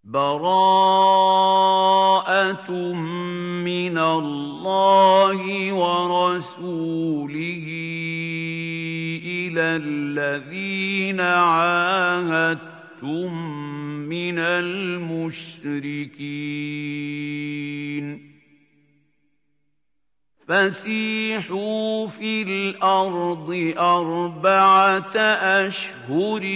بَرَاءَةٌ مِّنَ اللَّهِ وَرَسُولِهِ إِلَى الَّذِينَ عَاهَدتُّم مِّنَ الْمُشْرِكِينَ فَسِيحُوا فِي الْأَرْضِ 4 أَشْهُرٍ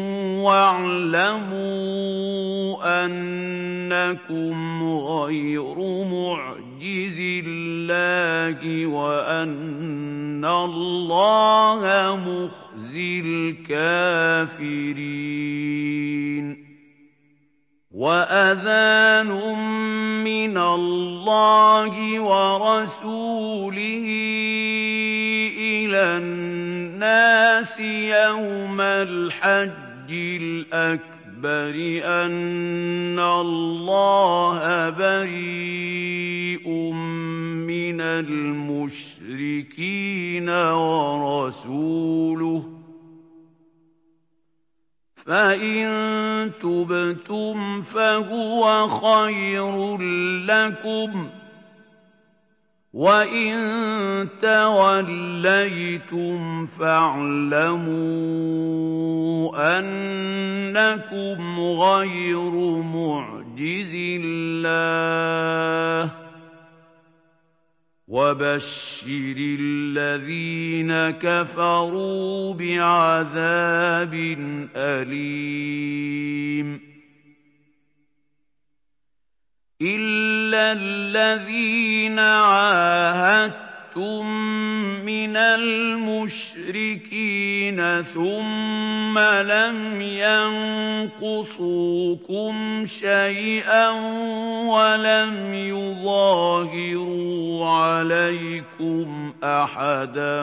وَاعْلَمُوا أَنَّكُمْ غَيْرُ مُعْجِزِي اللَّهِ وَأَنَّ اللَّهَ مُخْزِي الْكَافِرِينَ وَأَذَانٌ مِّنَ اللَّهِ وَرَسُولِهِ إِلَى النَّاسِ يَوْمَ الْحَجِّ الْأَكْبَرِ أَنَّ اللَّهَ بَرِيءٌ مِّنَ الْمُشْرِكِينَ وَرَسُولُهُ فَإِن تُبْتُمْ فَهُوَ خَيْرٌ لَّكُمْ ۖ وَإِن تَوَلَّيْتُمْ فَاعْلَمُوا أَنَّكُمْ غَيْرُ مُعْجِزِي اللَّهِ ۗ وَبَشِّرِ الَّذِينَ كَفَرُوا بِعَذَابٍ أَلِيمٍ إِلَّا الَّذِينَ عَاهَدتُّم مِّنَ الْمُشْرِكِينَ ثُمَّ لَمْ يَنقُصُوكُمْ شَيْئًا وَلَمْ يُظَاهِرُوا عَلَيْكُمْ أَحَدًا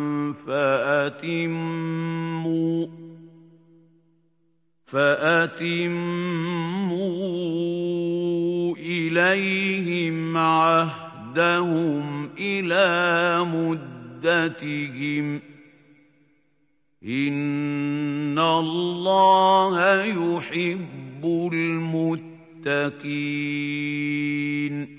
فَأَتِمُّوا إِلَيْهِمْ عَهْدَهُمْ إِلَىٰ مُدَّتِهِمْ ۚ إِنَّ اللَّهَ يُحِبُّ الْمُتَّقِينَ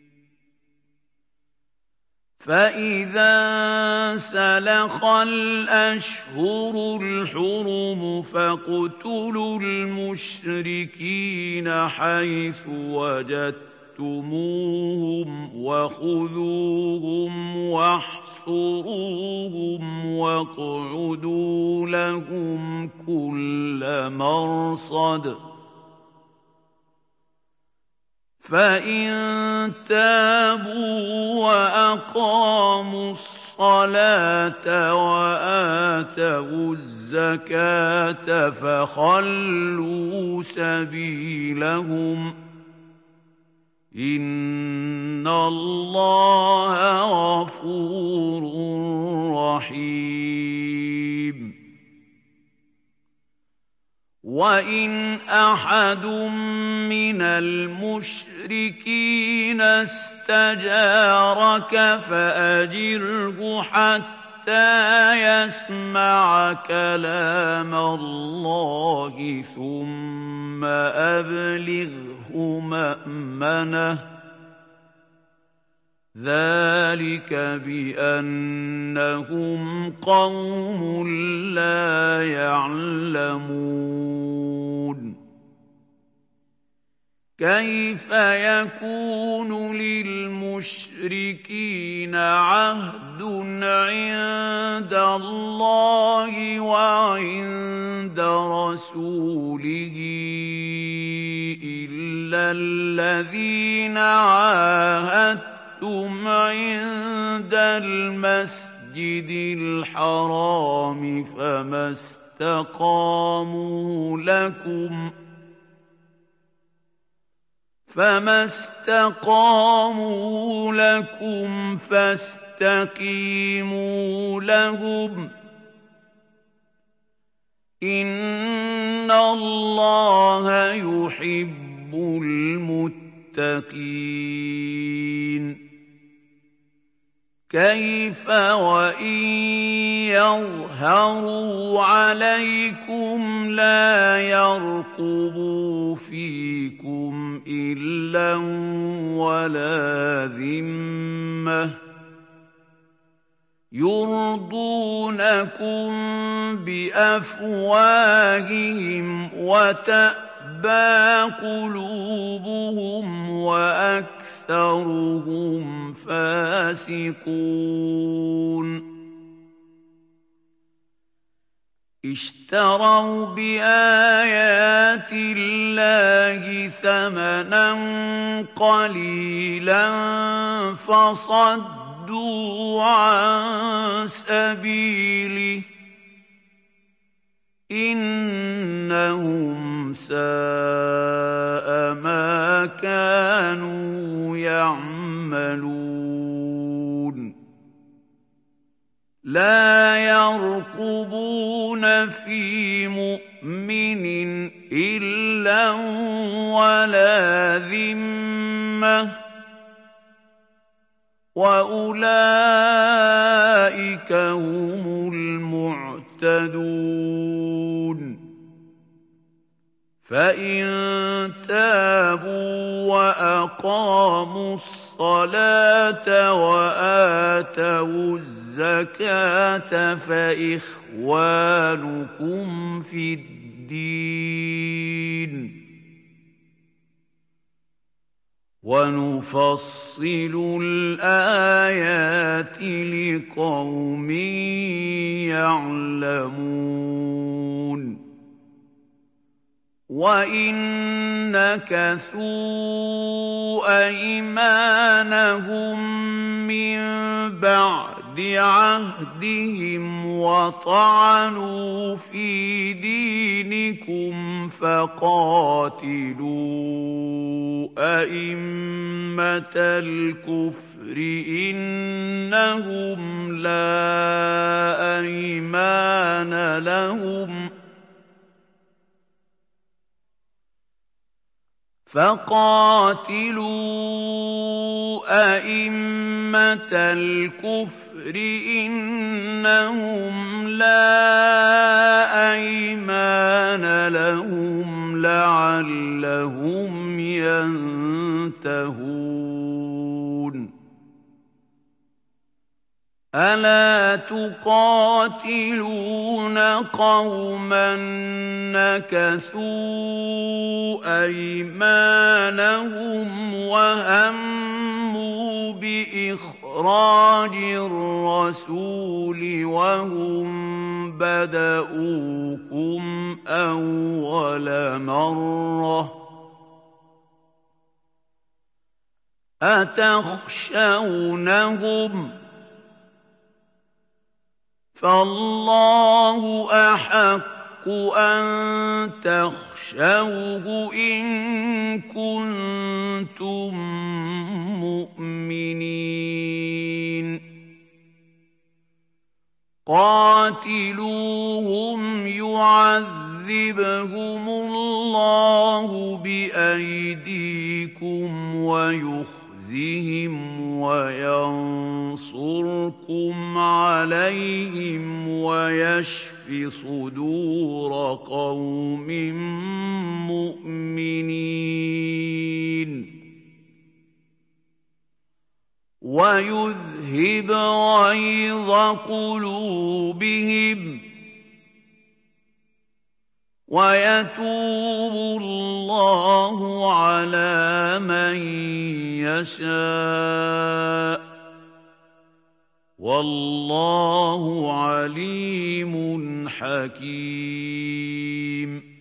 فَإِذَا انسَلَخَ الْأَشْهُرُ الْحُرُمُ فَاقْتُلُوا الْمُشْرِكِينَ حَيْثُ وَجَدتُّمُوهُمْ وَخُذُوهُمْ وَاحْصُرُوهُمْ وَاقْعُدُوا لَهُمْ كُلَّ مَرْصَدٍ فَإِن تَابُوا وَأَقَامُوا الصَّلَاةَ وَآتَوُا الزَّكَاةَ فَخَلُّوا سَبِيلَهُمْ ۚ إِنَّ اللَّهَ غَفُورٌ رَّحِيمٌ وَإِنْ أَحَدٌ مِّنَ الْمُشْرِكِينَ اسْتَجَارَكَ فَأَجِرْهُ حَتَّىٰ يَسْمَعَ كَلَامَ اللَّهِ ثُمَّ أَبْلِغْهُ مَأْمَنَهُ ۚ ذَٰلِكَ بِأَنَّهُمْ قَوْمٌ لَّا يَعْلَمُونَ كَيْفَ يَكُونُ لِلْمُشْرِكِينَ عَهْدٌ عِندَ اللَّهِ وَعِندَ رَسُولِهِ إِلَّا الَّذِينَ عَاهَدتُّمْ عِندَ الْمَسْجِدِ الْحَرَامِ فَمَا اسْتَقَامُوا لَكُمْ فَاسْتَقِيمُوا لَهُمْ ۚ إِنَّ اللَّهَ يُحِبُّ الْمُتَّقِينَ كيف وإن يظهروا عليكم لا يرقبوا فيكم إلا ولا ذمة يرضونكم بأفواههم وتأبى قلوبهم وأكثرهم فاسقون اشتروا بآيات الله ثمنا قليلا فصدوا عن سبيله إنهم ساء ما كانوا يعملون لا يرقبون في مؤمن إلا ولا ذمة وأولئك هم المعتدون فإن تابوا وأقاموا الصلاة وآتوا الزكاة فإخوانكم في الدين ونفصل الآيات لقوم يعلمون وإن نكثوا أيمانهم من بعد عهدهم وطعنوا في دينكم فقاتلوا أئمة الكفر إنهم لا أيمان لهم فقاتلوا أئمة الكفر إنهم لا أيمان لهم لعلهم ينتهون ألا تقاتلون قوما نكثوا أيمانهم وهموا بإخراج الرسول وهم بدؤوكم أول مرة أتخشونهم فالله أحق أن تخشوه إن كنتم مؤمنين قاتلوهم يعذبهم الله بأيديكم ويخزهم وينصركم عليهم ويشف صدور قوم مؤمنين ويذهب غيظ قلوبهم ويتوب الله على من يشاء والله عليم حكيم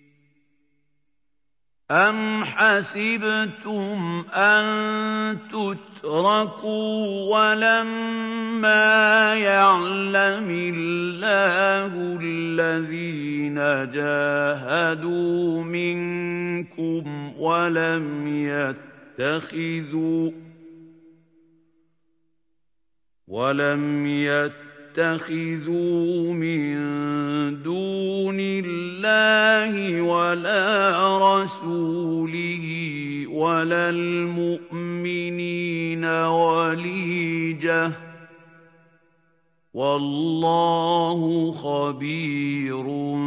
أم حسبتم أن تتركوا ولما يعلم الله الذين جاهدوا منكم ولم يتخذوا من دون الله ولا رسوله ولا المؤمنين وليجة والله خبير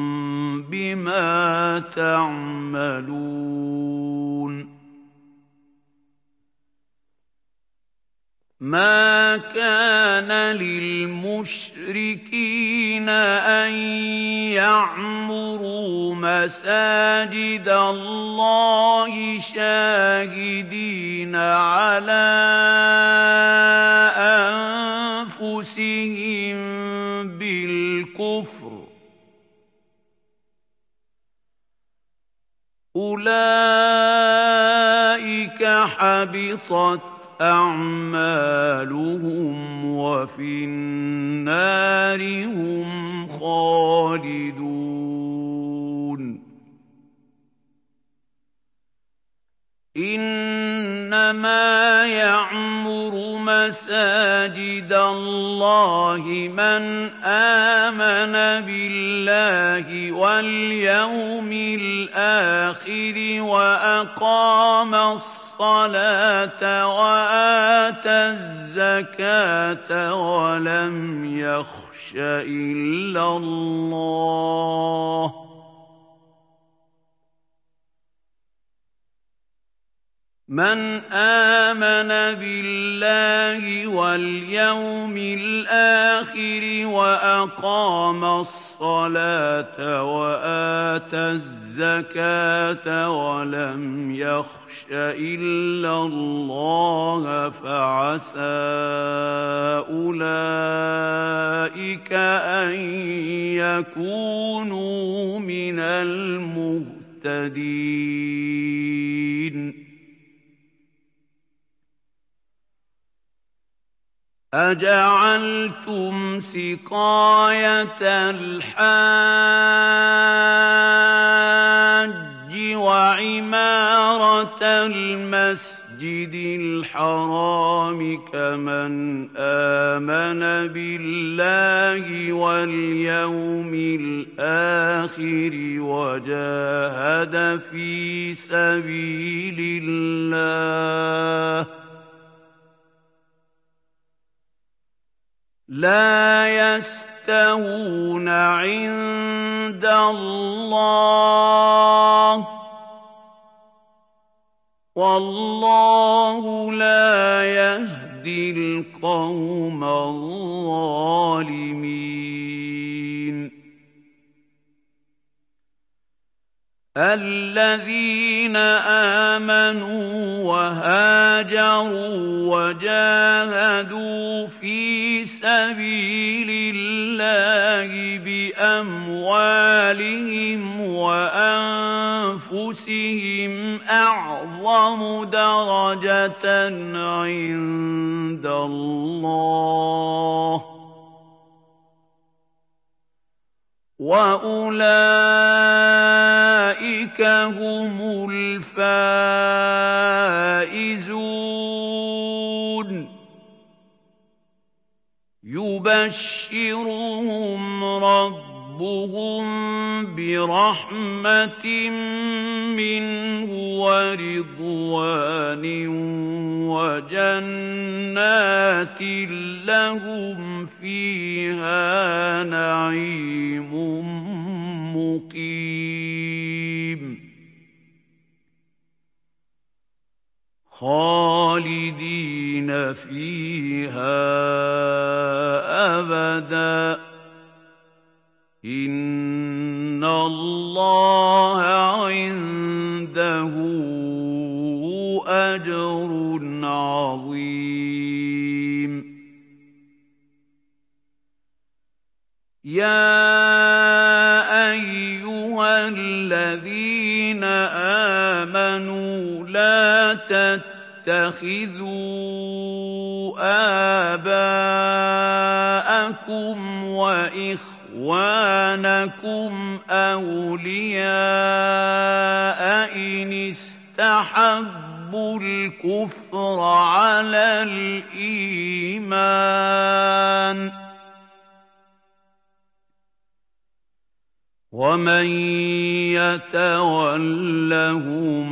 بما تعملون. ما كان للمشركين أن يعمروا مساجد الله شاهدين على أنفسهم بالكفر، أولئك حبطت أعمالهم وفي النار هم خالدون. إنما يعمر مساجد الله من آمن بالله واليوم الآخر وأقام الصلاة وآتى الزكاة ولم يخش إلا الله من آمن بالله واليوم الآخر وأقام الصلاة وآتى الزكاة ولم يخش إلا الله فعسى أولئك أن يكونوا من المهتدين. أجعلتم سقاية الحاج وعمارة المسجد الحرام كمن آمن بالله واليوم الآخر وجاهد في سبيل الله لا يستوون عند الله والله لا يهدي القوم الظالمين. الذين آمنوا وهاجروا وجاهدوا في سبيل الله بأموالهم وأنفسهم أعظم درجة عند الله وأولئك هم الفائزون. يبشرهم ربهم برحمة منه ورضوان وجنات لهم فيها نعيم مقيم خالدين فيها أبدا إن الله عنده أجر عظيم. يا أيها الذين آمنوا لا تتخذوا آباءكم وإخوانكم أولياء إن استحبوا الكفر على الإيمان ومن يتولهم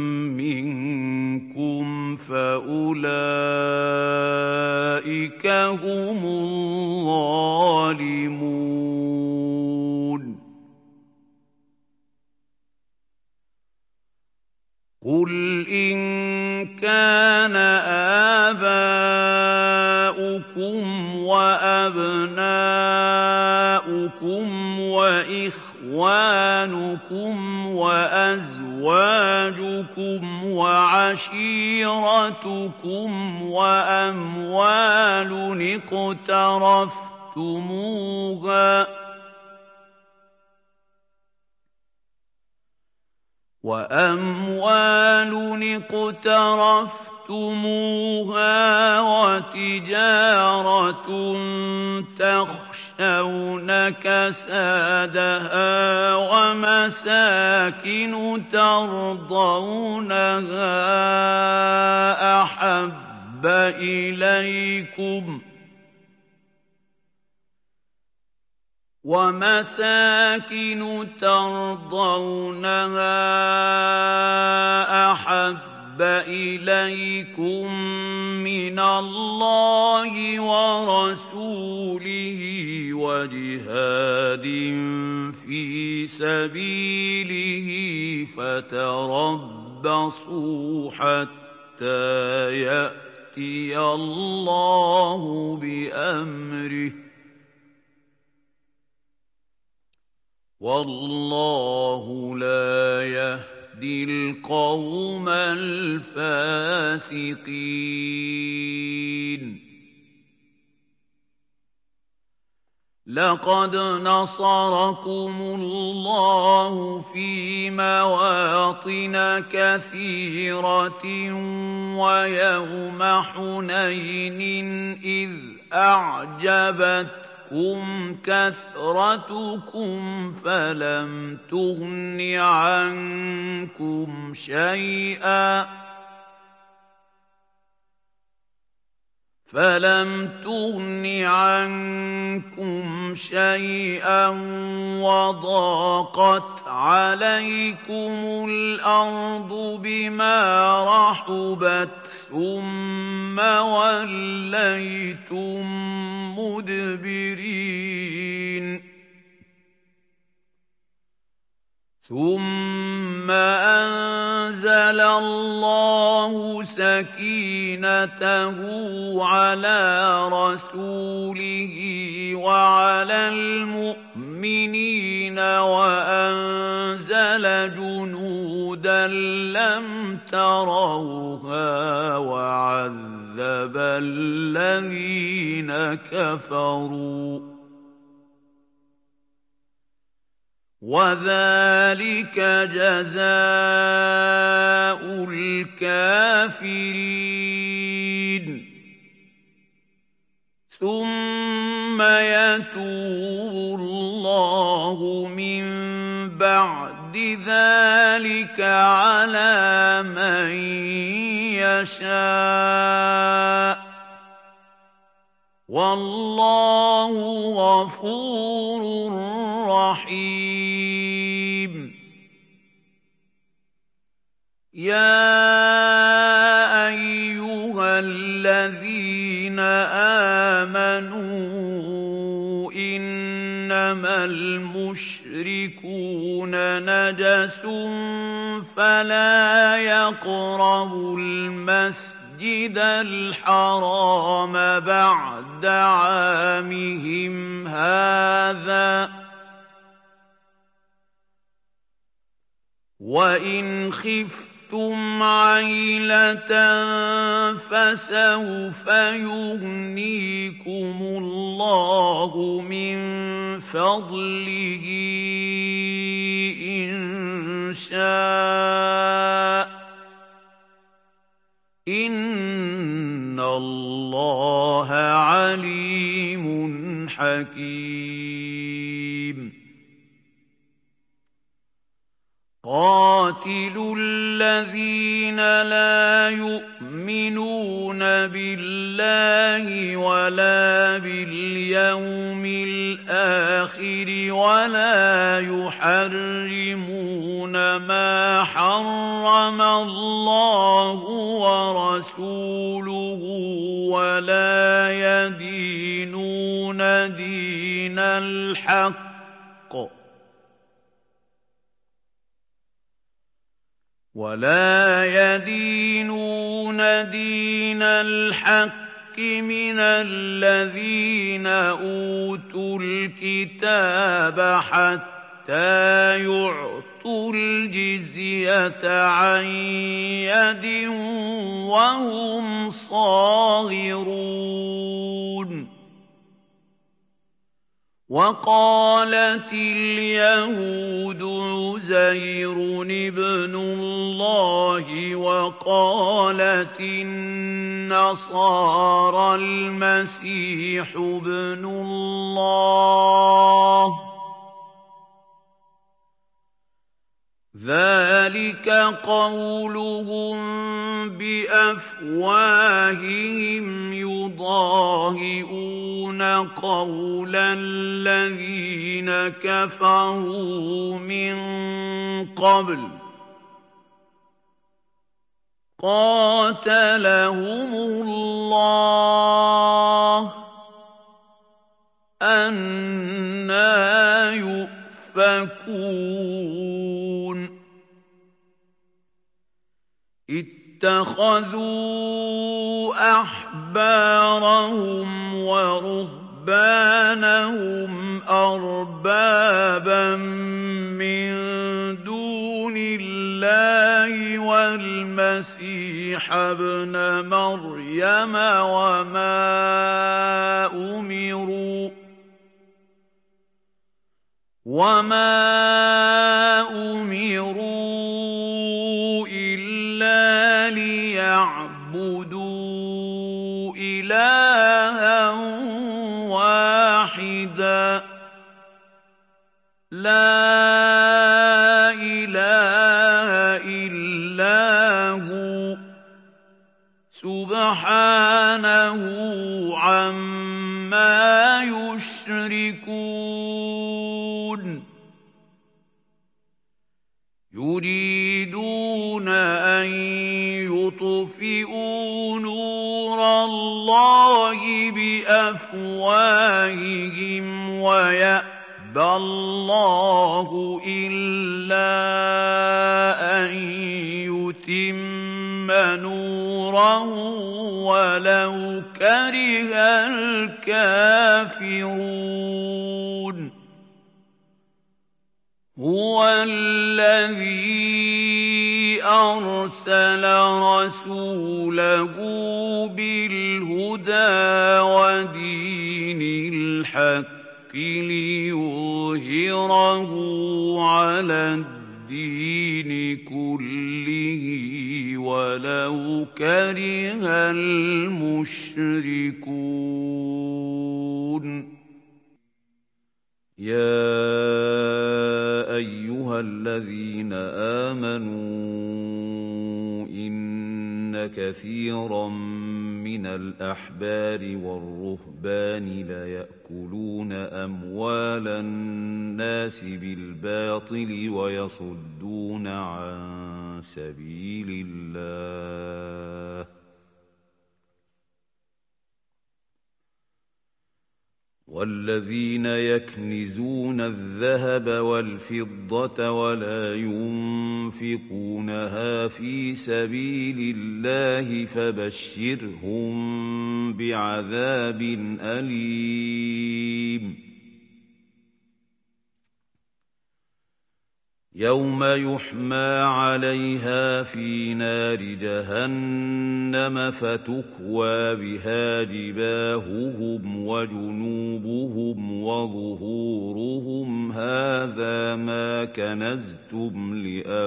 منكم فأولئك هم الظالمون. ظَالِمُونَ قُلْ إِن كَانَ آبَاؤُكُمْ وَأَبْنَاؤُكُمْ وَإِخْوَانُكُمْ وَأَزْوَاجُكُمْ وَعَشِيرَتُكُمْ وَأَمْوَالٌ اقْتَرَفْتُمُوهَا وَتِجَارَةٌ تَخْشَوْنَ كَسَادَهَا وَمَسَاكِنُ تَرْضَوْنَهَا أَحَبَّ إِلَيْكُم مِّنَ اللَّهِ وَرَسُولِهِ وَجِهَادٍ فِي سَبِيلِهِ فَتَرَبَّصُوا حَتَّىٰ يَأْتِيَ اللَّهُ بِأَمْرِهِ ۗ وَاللَّهُ لَا يَهْدِي الْقَوْمَ الْفَاسِقِينَ لَقَدْ نَصَرَكُمُ اللَّهُ فِي مَوَاطِنَ كَثِيرَةٍ وَيَوْمَ حُنَيْنٍ إِذْ أَعْجَبَتْكُمْ كَثْرَتُكُمْ فَلَمْ تُغْنِ عنكم شيئا وضاقت عليكم الأرض بما رحبت ثم وليتم مدبرين ثم أنزل الله سكينته على رسوله وعلى المؤمنين وأنزل جنودا لم تروها وعذب الذين كفروا وَذَٰلِكَ جَزَاءُ الْكَافِرِينَ ثُمَّ يَتُوبُ اللَّهُ مِن بَعْدِ ذَٰلِكَ عَلَىٰ مَن يَشَاءُ ۗ وَاللَّهُ غَفُورٌ رَّحِيمٌ يَا أَيُّهَا الَّذِينَ آمَنُوا إِنَّمَا الْمُشْرِكُونَ نَجَسٌ فَلَا يَقْرَبُوا الْمَسْجِدَ الْحَرَامَ بَعْدَ عَامِهِمْ هَٰذَا ۚ وَإِنْ خِفْتُمْ عَيْلَةً فَسَوْفَ يُغْنِيكُمُ اللَّهُ مِن فَضْلِهِ إِن شَاءَ ۚ إِنَّ اللَّهَ عَلِيمٌ حَكِيمٌ قَاتِلُوا الَّذِينَ لَا يُؤْمِنُونَ بِاللَّهِ وَلَا بِالْيَوْمِ الْآخِرِ وَلَا يُحَرِّمُونَ مَا حَرَّمَ اللَّهُ وَرَسُولُهُ وَلَا يَدِينُونَ دِينَ الحق دين الحق من الذين أوتوا الكتاب حتى يعطوا الجزية عن يد وهم صاغرون. وقالت اليهود عزير ابن الله وقالت النصارى المسيح ابن الله، ذلك قولهم بأفواههم يضاهئون قول الذين كفروا من قبل قاتلهم الله أنى يؤفكون. اتخذوا أحبارهم ورهبانهم أربابا من دون الله والمسيح ابن مريم وما أمروا إلا ليعبدوا إلها واحدا لا إله إلا هو سبحانه عما يشركون. يريدون أن يطفئوا نور الله بأفواههم ويأبى الله إلا أن يتم نوره ولو كره الكافرون. هو الذي أرسل رسوله بالهدى ودين الحق ليظهره على الدين كله ولو كره المشركون. يا أيها الذين آمنوا إن كثيرا من الأحبار والرهبان ليأكلون أموال الناس بالباطل ويصدون عن سبيل الله والذين يكنزون الذهب والفضة ولا ينفقونها في سبيل الله فبشرهم بعذاب أليم. يوم يحمى عليها في نار جهنم فتكوى بها جباههم وجنوبهم وظهورهم هذا ما كنزتم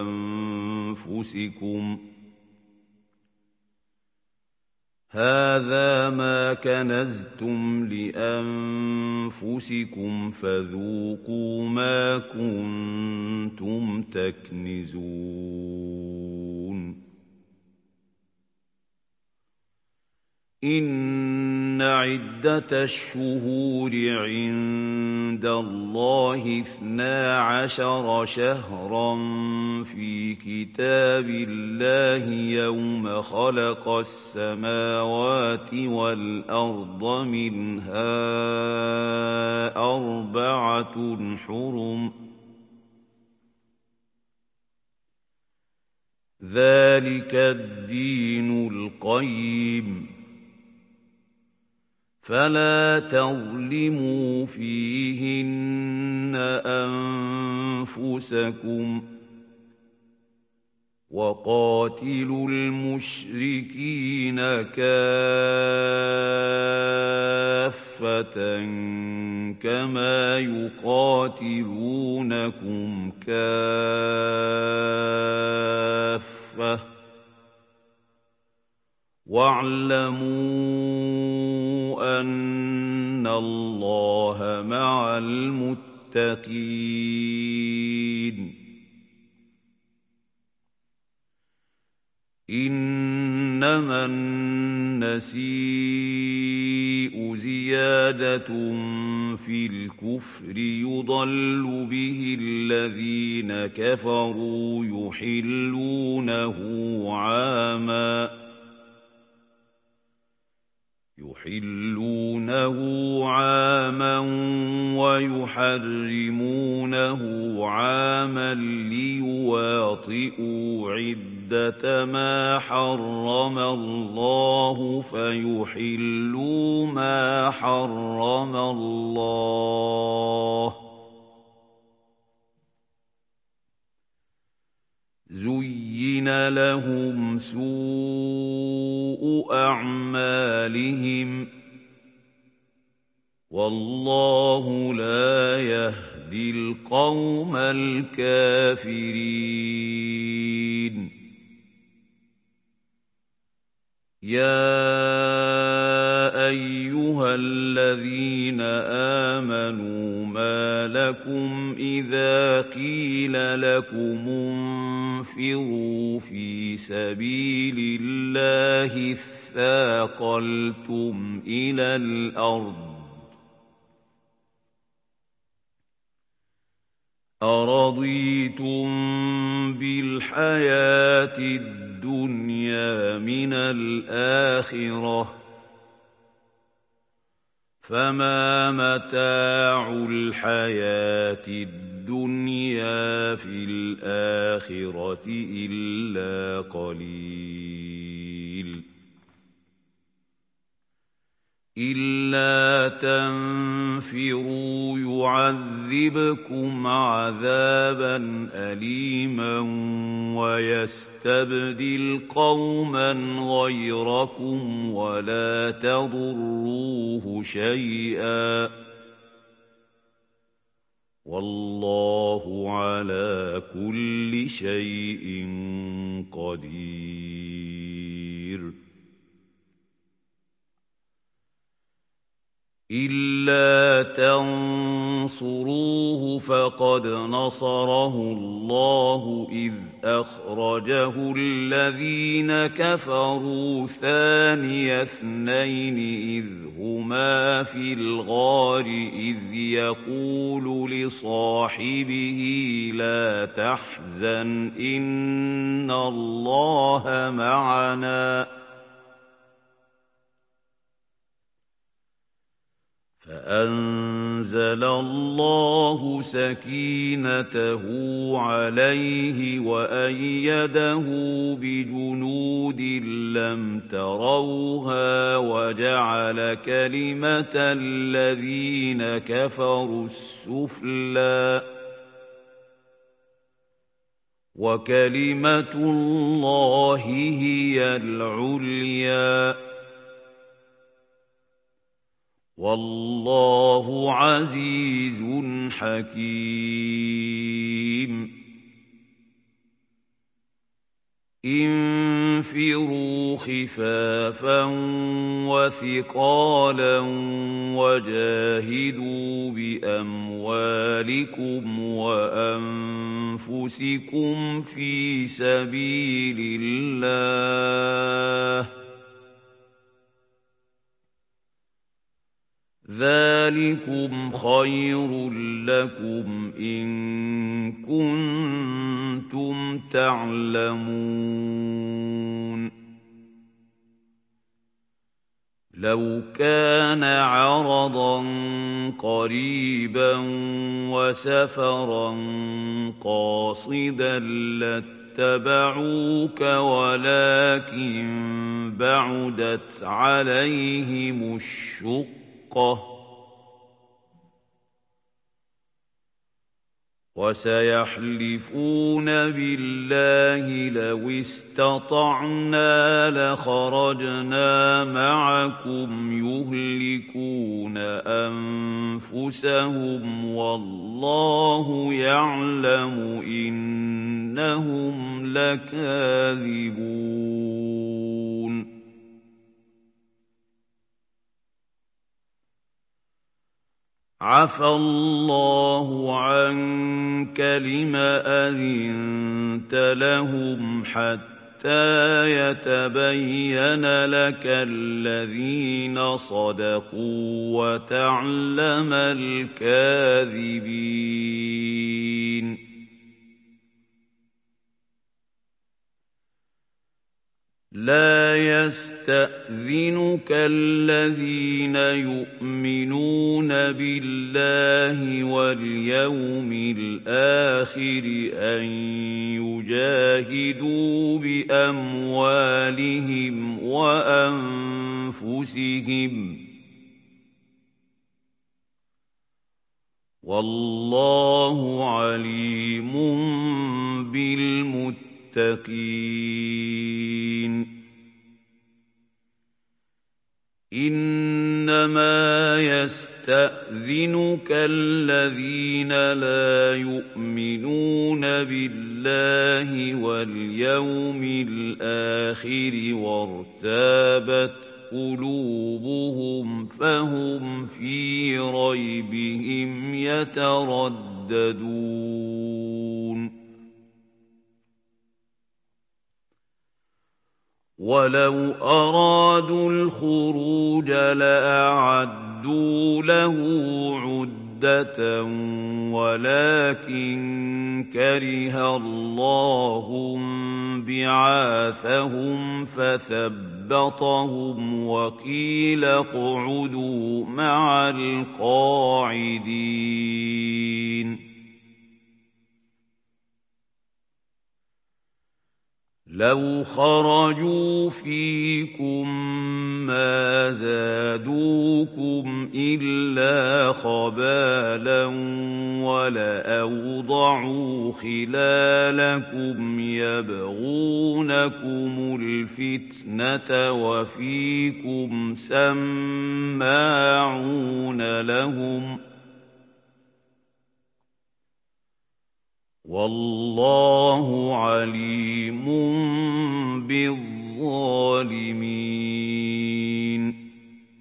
لأنفسكم فذوقوا ما كنتم تكنزون. إن عدة الشهور عند الله 12 شهرا في كتاب الله يوم خلق السماوات والأرض منها 4 حرم ذلك الدين القيم فلا تظلموا فيهن أنفسكم وقاتلوا المشركين كافة كما يقاتلونكم كافة واعلموا أن الله مع المتقين إنما النسيء زيادة في الكفر يضل به الذين كفروا يحلونه عاما ويحرمونه عاما ليواطئوا عدة ما حرم الله فيحلوا ما حرم الله زين لهم سوء أعمالهم والله لا يهدي القوم الكافرين يا أيها الذين آمنوا ما لكم إذا قيل لكم انفروا في سبيل الله اثاقلتم إلى الأرض أرضيتم بالحياة الدنيا من الآخرة فما متاع الحياة الدنيا في الآخرة إلا قليل إلا تنفروا يعذبكم عذابا أليما ويستبدل قوما غيركم ولا تضروه شيئا والله على كل شيء قدير إلا تنصروه فقد نصره الله إذ أخرجه الذين كفروا ثاني اثنين إذ هما في الغار إذ يقول لصاحبه لا تحزن إن الله معنا فأنزل الله سكينته عليه وأيده بجنود لم تروها وجعل كلمة الذين كفروا السفلى وكلمة الله هي العليا والله عزيز حكيم انفروا خفافا وثقالا وجاهدوا بأموالكم وأنفسكم في سبيل الله ذلكم خير لكم إن كنتم تعلمون لو كان عرضا قريبا وسفرا قاصدا لاتبعوك ولكن بعدت عليهم الشقة وسيحلفون بالله لو استطعنا لخرجنا معكم يهلكون أنفسهم والله يعلم إنهم لكاذبون عفى الله عنك لم أذنت لهم حتى يتبين لك الذين صدقوا وتعلم الكاذبين لا يستأذنك الذين يؤمنون بالله واليوم الآخر أن يجاهدوا بأموالهم وأنفسهم والله عليم بالمتقين إنما يستأذنك الذين لا يؤمنون بالله واليوم الآخر وارتابت قلوبهم فهم في ريبهم يترددون ولو أرادوا الخروج لأعدوا له عدة ولكن كره الله بعاثهم فثبطهم وقيل اقعدوا مع القاعدين لو خرجوا فيكم ما زادوكم إلا خبالا ولأوضعوا خلالكم يبغونكم الفتنة وفيكم سماعون لهم والله عليم بالظالمين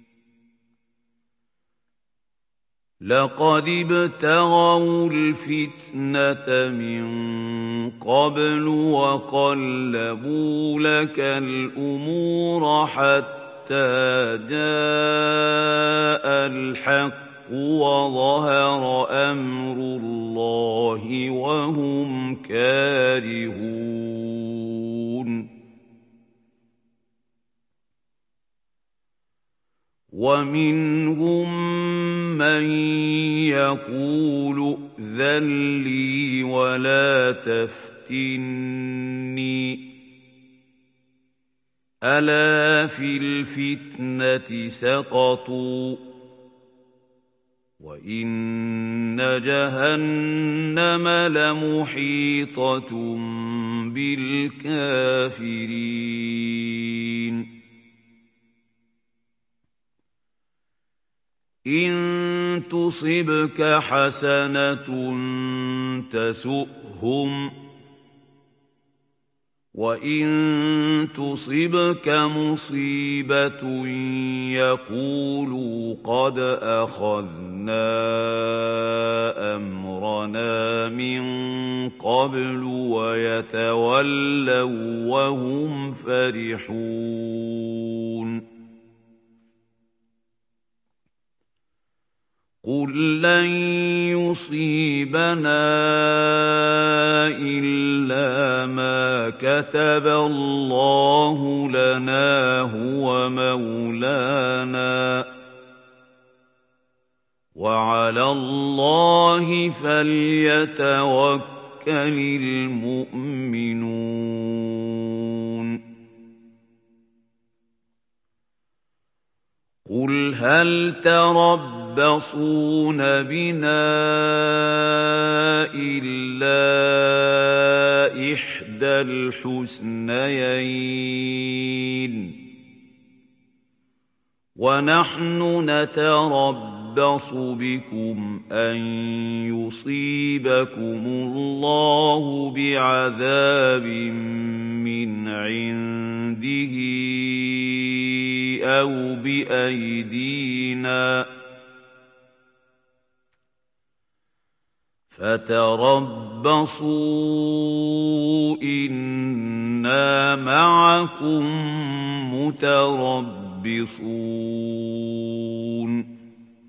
لقد ابتغوا الفتنة من قبل وقلبوا لك الأمور حتى جاء الحق وظهر أمر الله وهم كارهون ومنهم من يقول ائذن لي ولا تفتني ألا في الفتنة سقطوا وإن جهنم لمحيطة بالكافرين إن تصبك حسنة تسؤهم وإن تصبك مصيبة يقولوا قد أخذنا أمرنا من قبل ويتولوا وهم فرحون. قُل لَّن يُصِيبَنَا إِلَّا مَا كَتَبَ اللَّهُ لَنَا هُوَ مَوْلَانَا ۚ وَعَلَى اللَّهِ فَلْيَتَوَكَّلِ الْمُؤْمِنُونَ قُلْ هَلْ تَرَبَّصُونَ بِنَا إِلَّا إِحْدَى الْحُسْنَيَيْنِ ۖ وَنَحْنُ نَتَرَبَّصُ بِكُمْ أَن يُصِيبَكُمُ اللَّهُ بِعَذَابٍ مِّنْ عِندِهِ أَوْ بِأَيْدِينَا ۖ فَتَرَبَّصُوا إِنَّا مَعَكُم مُّتَرَبِّصُونَ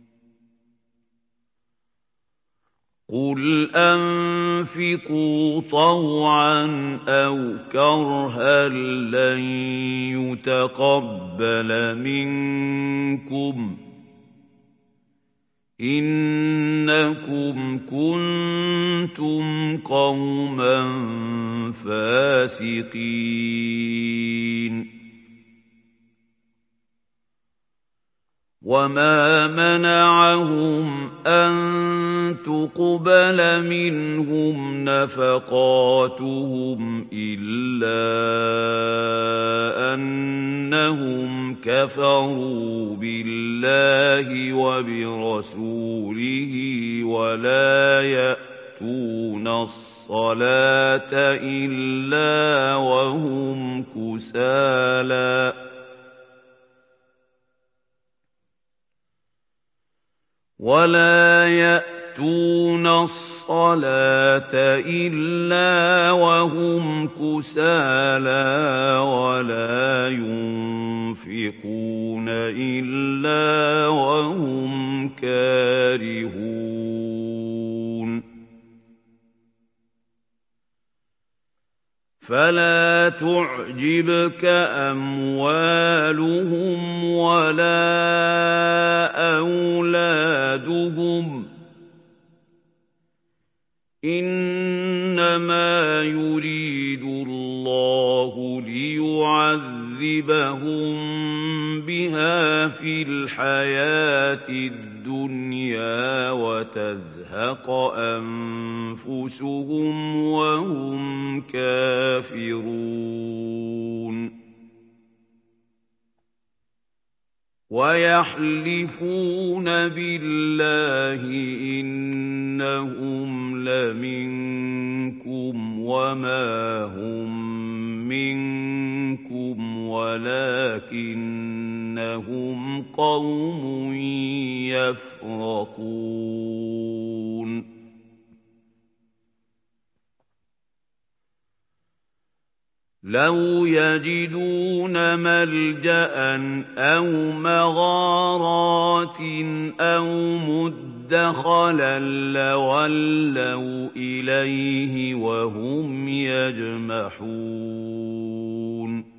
قُلْ أَنفِقُوا طَوْعًا أَوْ كَرْهًا لَّن يُتَقَبَّلَ مِنكُمْ ۖ إِنَّكُمْ كُنتُمْ قَوْمًا فَاسِقِينَ وَمَا مَنَعَهُمْ أَن تُقْبَلَ مِنْهُمْ نَفَقَاتُهُمْ إِلَّا أَنَّهُمْ كَفَرُوا بِاللَّهِ وَبِرَسُولِهِ وَلَا يَأْتُونَ الصَّلَاةَ إِلَّا وَهُمْ كُسَالَىٰ وَلَا يُنفِقُونَ إِلَّا وَهُمْ كَارِهُونَ فَلَا تُعْجِبْكَ أَمْوَالُهُمْ وَلَا أَوْلَادُهُمْ ۚ إِنَّمَا يُرِيدُ اللَّهُ لِيُعَذِّبَهُم بِهَا فِي الْحَيَاةِ الدُّنْيَا وَتَزْهَقَ أَنفُسُهُمْ وَهُمْ كَافِرُونَ وَيَحْلِفُونَ بِاللَّهِ إِنَّهُمْ لَمِنكُمْ وَمَا هُم مِّنكُمْ وَلَٰكِنَّهُمْ قَوْمٌ يَفْرَقُونَ لَوْ يَجِدُونَ مَلْجَأً أَوْ مَغَارَاتٍ أَوْ مُدَّخَلًا لَّوَلَّوْا إِلَيْهِ وَهُمْ يَجْمَحُونَ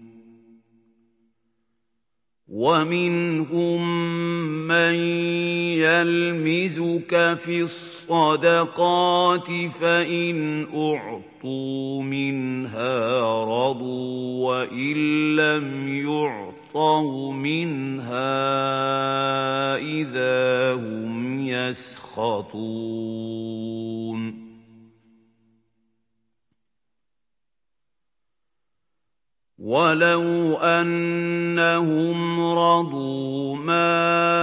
وَمِنْهُم مَّن يَلْمِزُكَ فِي الصَّدَقَاتِ فَإِنْ أُعْطُوا مِنْهَا رَضُوا وَإِن لَّمْ يُعْطَوْا مِنْهَا إِذَا هُمْ يَسْخَطُونَ وَلَوْ أَنَّهُمْ رَضُوا مَا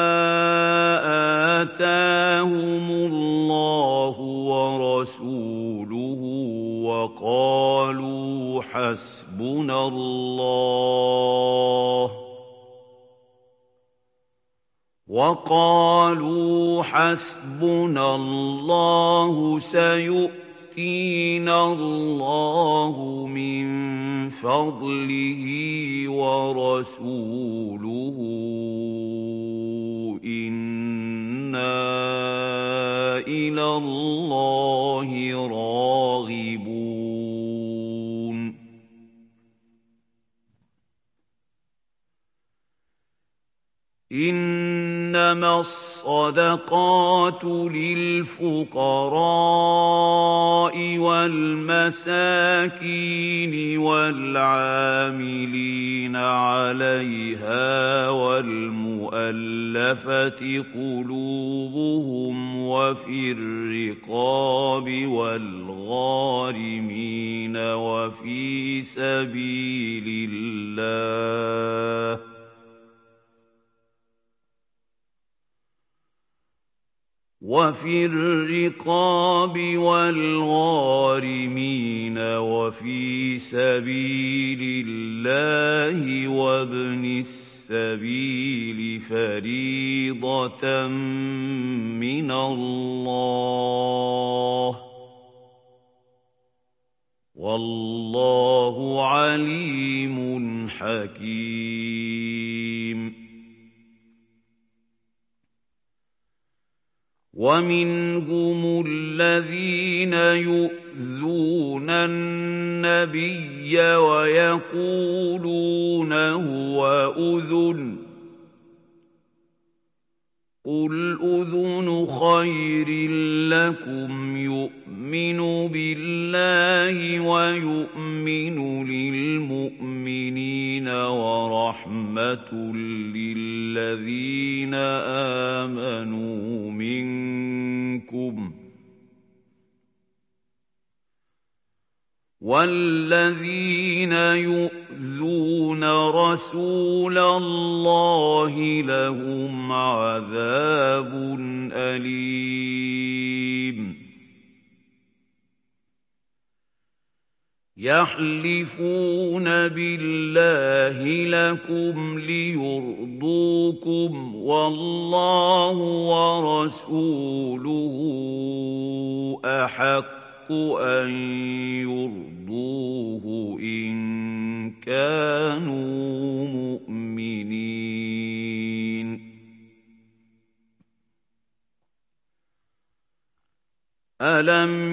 آتَاهُمُ اللَّهُ وَرَسُولُهُ وَقَالُوا حَسْبُنَا اللَّهُ سَيُؤْتِينَا اللَّهُ مِن فَضْلِهِ وَرَسُولُهُ إِنَّا إِلَى اللَّهِ رَاغِبُونَ إِنَّمَا الصَّدَقَاتُ لِلْفُقَرَاءِ وَالْمَسَاكِينِ وَالْعَامِلِينَ عَلَيْهَا وَالْمُؤَلَّفَةِ قُلُوبُهُمْ وَفِي الرِّقَابِ وَالْغَارِمِينَ وَفِي سَبِيلِ الله وابن السبيل فريضة من الله والله عليم حكيم ومنهم الذين يؤذون النبي ويقولون هو أذن قل أذن خير لكم يؤمن بالله ويؤمن للمؤمنين ورحمة للذين آمنوا منكم والذين يؤذون رسول الله لهم عذاب أليم يحلفون بالله لكم ليرضوكم والله ورسوله أحق أن يرضوه إن كانوا مؤمنين ألم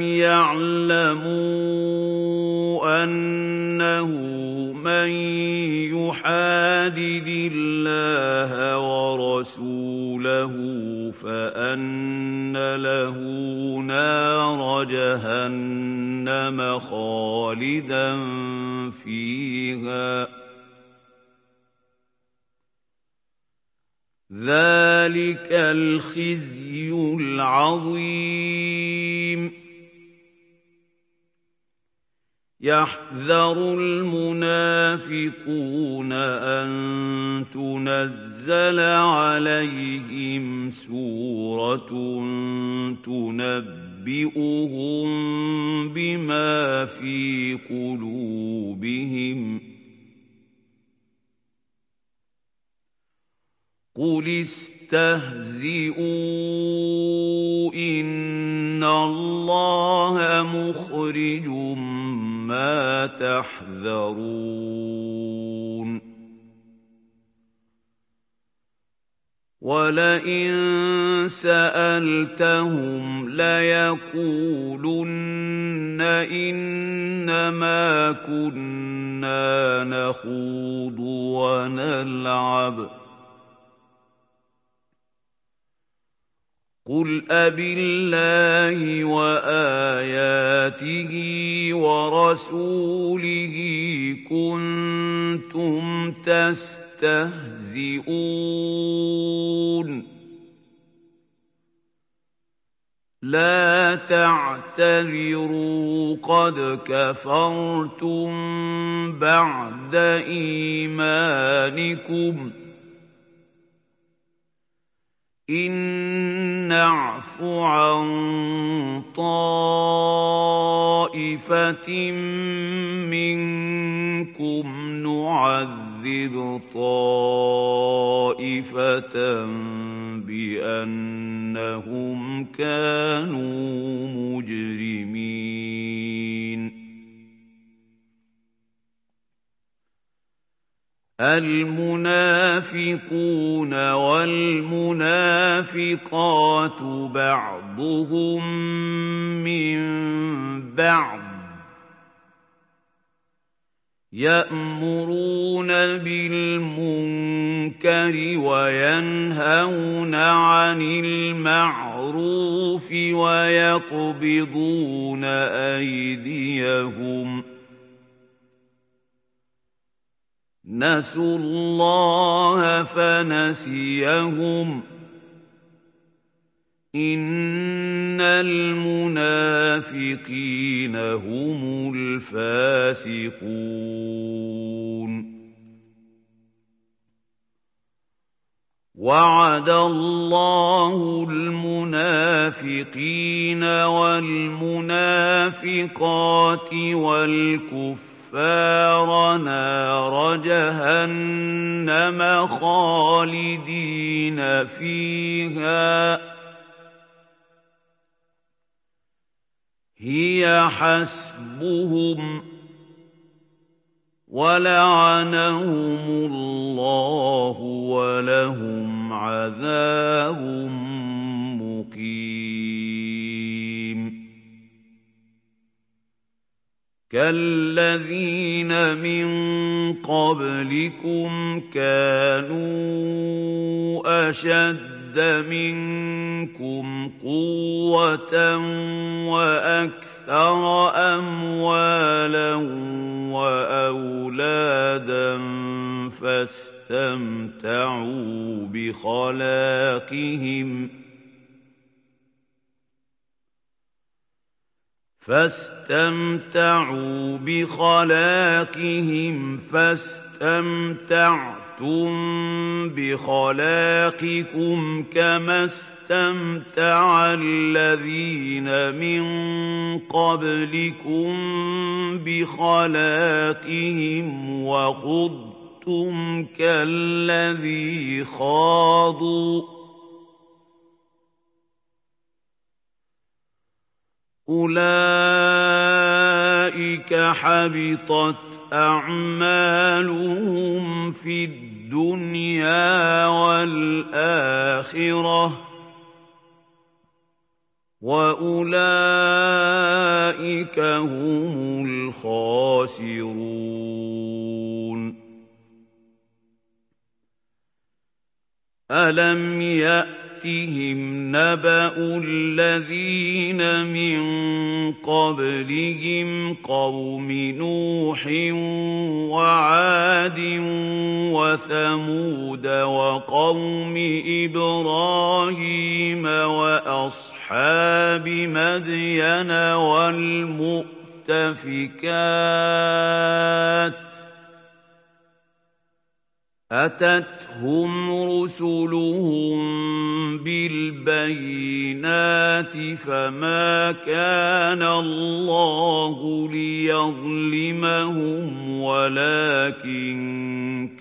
يعلموا أنه من يحادد الله ورسوله فأن له نار جهنم خالدا فيها ذلك الخزي العظيم يحذر المنافقون أن تنزل عليهم سورة تنبئهم بما في قلوبهم قل استهزئوا إن الله مخرج ما تحذرون ولئن سألتهم ليقولن إنما كنا نخوض ونلعب قل أبالله وآياته ورسوله كنتم تستهزئون لا تعتذروا قد كفرتم بعد إيمانكم إن نعف عن طائفة منكم نعذب طائفة بأنهم كانوا مجرمين المنافقون والمنافقات بعضهم من بعض يأمرون بالمنكر وينهون عن المعروف ويقبضون أيديهم نسوا الله فنسيهم إن المنافقين هم الفاسقون وعد الله المنافقين والمنافقات والكفار نار جهنم خالدين فيها هي حسبهم ولعنهم الله ولهم عذاب مقيم كالذين من قبلكم كانوا أشد منكم قوة وأكثر أموالا وأولادا فاستمتعوا بخلاقهم فاستمتعتم بخلاقكم كما استمتع الذين من قبلكم بخلاقهم وخضتم كالذي خاضوا أولئك حبطت أعمالهم في الدنيا والآخرة وأولئك هم الخاسرون ألم يأتهم نبأ الذين من قبلهم قوم نوح وعاد وثمود وقوم إبراهيم وأصحاب مدين والمؤتفكات أتتهم رسلهم بالبينات فما كان الله ليظلمهم ولكن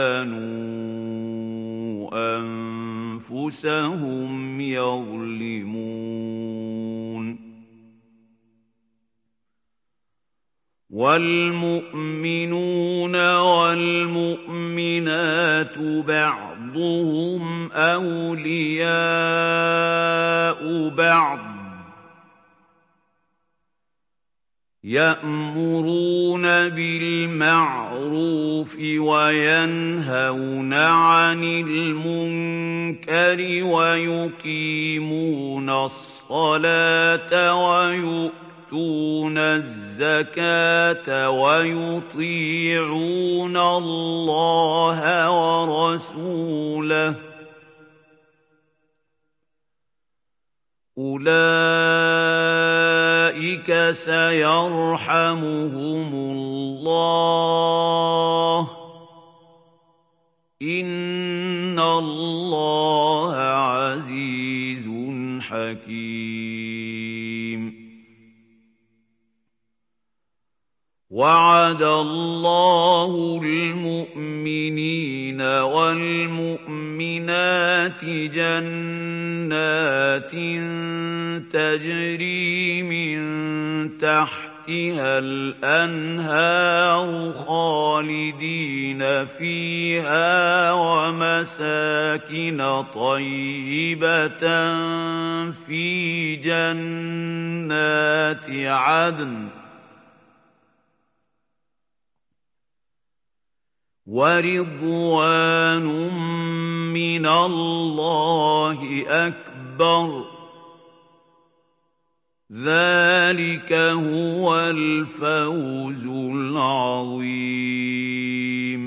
كانوا أنفسهم يظلمون والمؤمنون والمؤمنات بعضهم أولياء بعض يأمرون بالمعروف وينهون عن المنكر ويقيمون الصلاة ويؤتون الزكاة ويطيعون الله ورسوله أولئك سيرحمهم الله إن الله عزيز حكيم وعد الله المؤمنين والمؤمنات جنات تجري من تحتها تحتها الأنهار خالدين فيها ومساكن طيبة في جنات عدن ورضوان من الله أكبر ذلك هو الفوز العظيم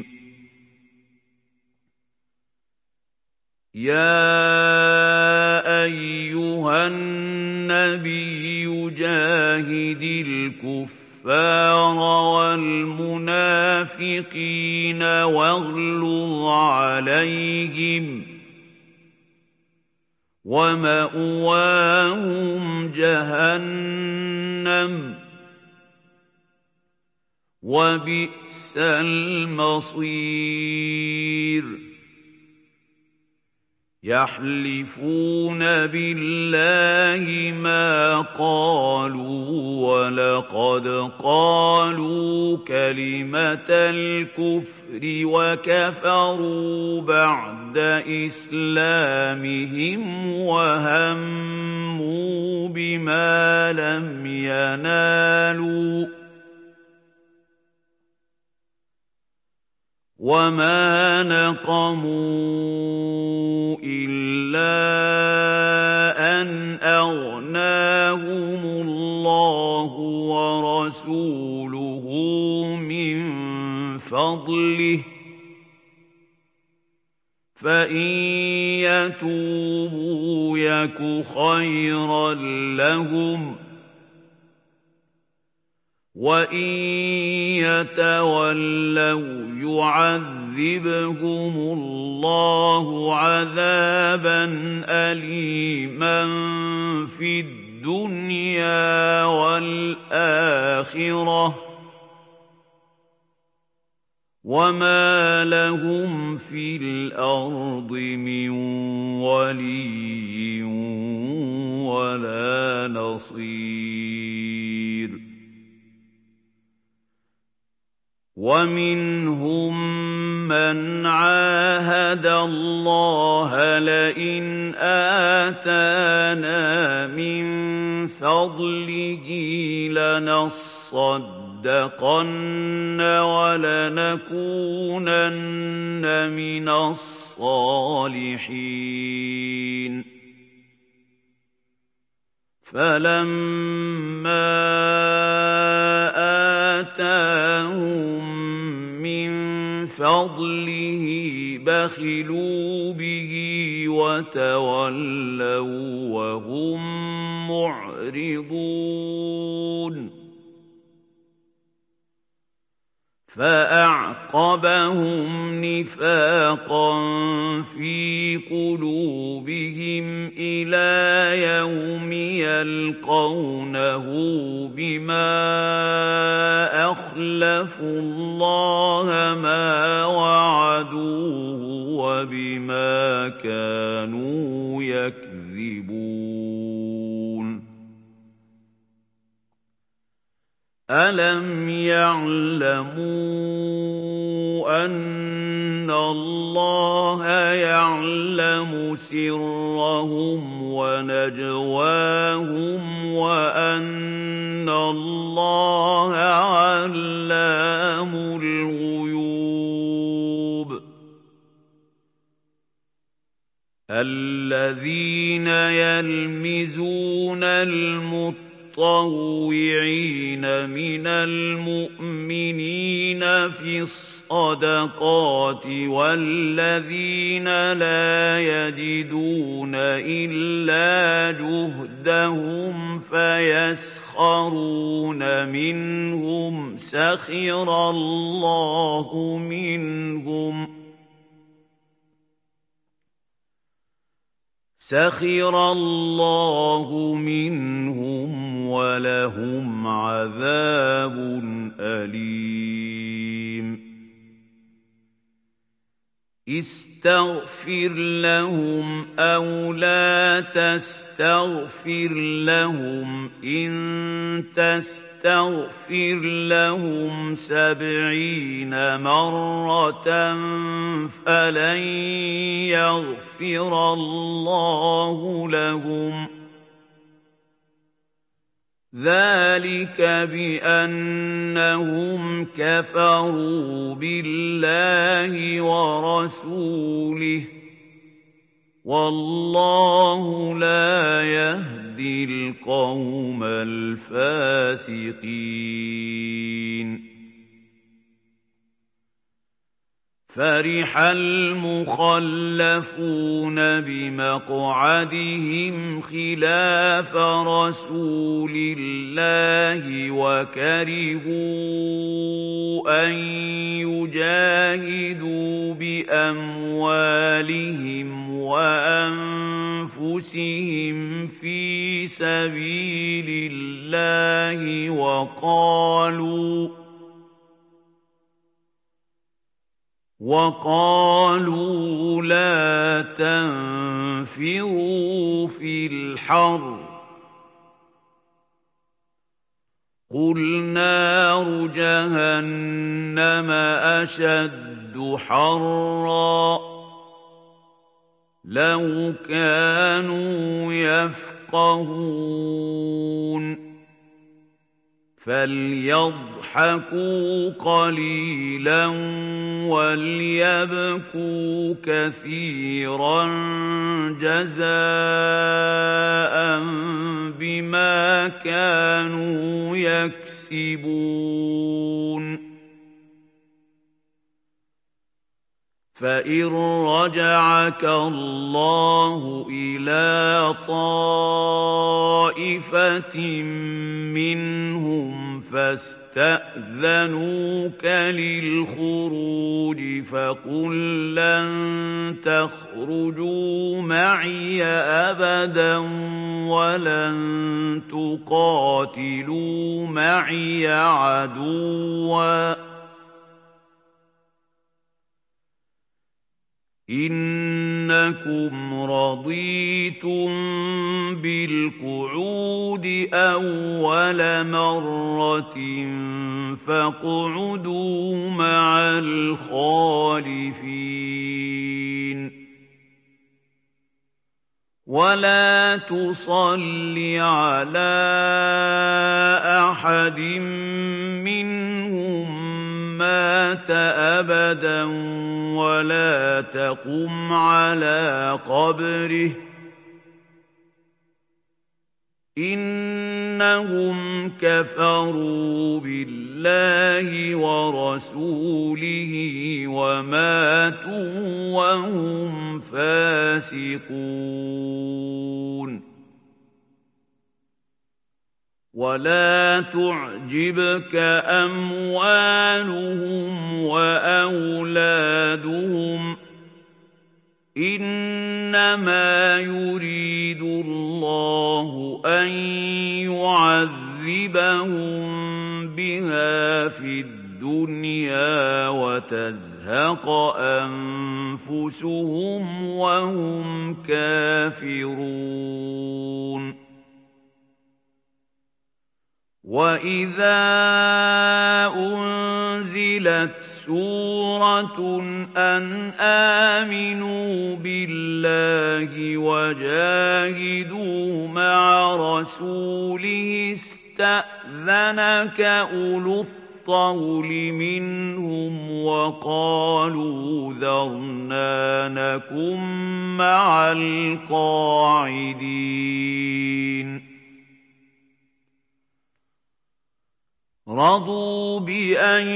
يا أيها النبي جاهد الكفار والمنافقين واغلظ عليهم ومأواهم جهنم وبئس المصير يحلفون بالله ما قالوا ولقد قالوا كلمة الكفر وكفروا بعد إسلامهم وهموا بما لم ينالوا وما نقموا إلا أن أغناهم الله ورسوله من فضله فإن يتوبوا يك خيرا لهم وإن يتولوا يعذبهم الله عذابا أليما في الدنيا والآخرة وما لهم في الأرض من ولي ولا نصير ومنهم من عاهد الله لئن آتانا من فضله لنصدقن ولنكونن من الصالحين فلما آتاهم من فضله بخلوا به وتولوا وهم معرضون فأعقبهم نفاقا في قلوبهم إلى يوم يلقونه بما أخلفوا الله ما وعدوه وبما كانوا يكذبون ألم يعلموا أن الله يعلم سرهم ونجواهم وأن الله علام الغيوب الذين يلمزون المتطوعين من المؤمنين في الصدقات والذين لا يجدون إلا جهدهم فيسخرون منهم سخر الله منهم ولهم عذاب أليم استغفر لهم أو لا تستغفر لهم إن تستغفر لهم 70 مرة فلن يغفر الله لهم ذلك بأنهم كفروا بالله ورسوله والله لا يهدي القوم الفاسقين فرح المخلفون بمقعدهم خلاف رسول الله وكرهوا أن يجاهدوا بأموالهم وأنفسهم في سبيل الله وقالوا لا تنفروا في الحر قل نار جهنم أشد حرا لو كانوا يفقهون فليضحكوا قليلا وليبكوا كثيرا جزاء بما كانوا يكسبون فإن رجعك الله إلى طائفة منهم فاستأذنوك للخروج فقل لن تخرجوا معي أبدا ولن تقاتلوا معي عدوا إنكم رضيتم بالقعود أول مرة فاقعدوا مع الخالفين ولا تصل على أحد منهم مات أبدا ولا تقم على قبره إنهم كفروا بالله ورسوله وماتوا وهم فاسقون ولا تعجبك أموالهم وأولادهم إنما يريد الله أن يعذبهم بها في الدنيا وتزهق أنفسهم وهم كافرون وَإِذَا أُنزِلَتْ سُورَةٌ أَنْ آمِنُوا بِاللَّهِ وَجَاهِدُوا مَعَ رَسُولِهِ اسْتَأْذَنَكَ أُولُو الطَّوْلِ مِنْهُمْ وَقَالُوا ذَرْنَا نَكُن مَّعَ الْقَاعِدِينَ رضوا بأن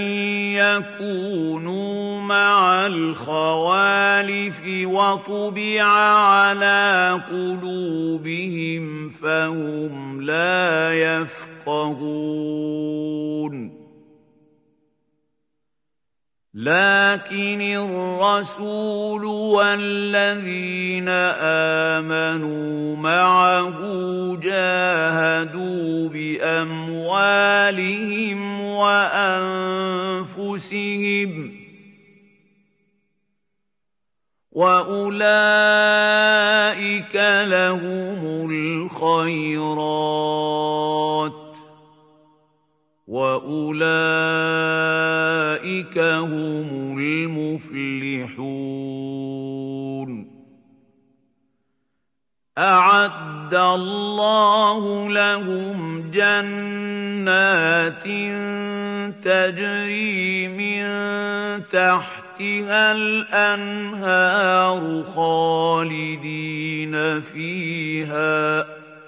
يكونوا مع الخوالف وطبع على قلوبهم فهم لا يفقهون لكن الرسول والذين آمنوا معه جاهدوا بأموالهم وأنفسهم وَأُولَٰئِكَ لَهُمُ الْخَيْرَاتُ وَأُولَٰئِكَ هُمُ الْمُفْلِحُونَ أَعَدَّ اللَّهُ لَهُمْ جَنَّاتٍ تَجْرِي مِن تَحْتِهَا الْأَنْهَارُ خَالِدِينَ فِيهَا ۚ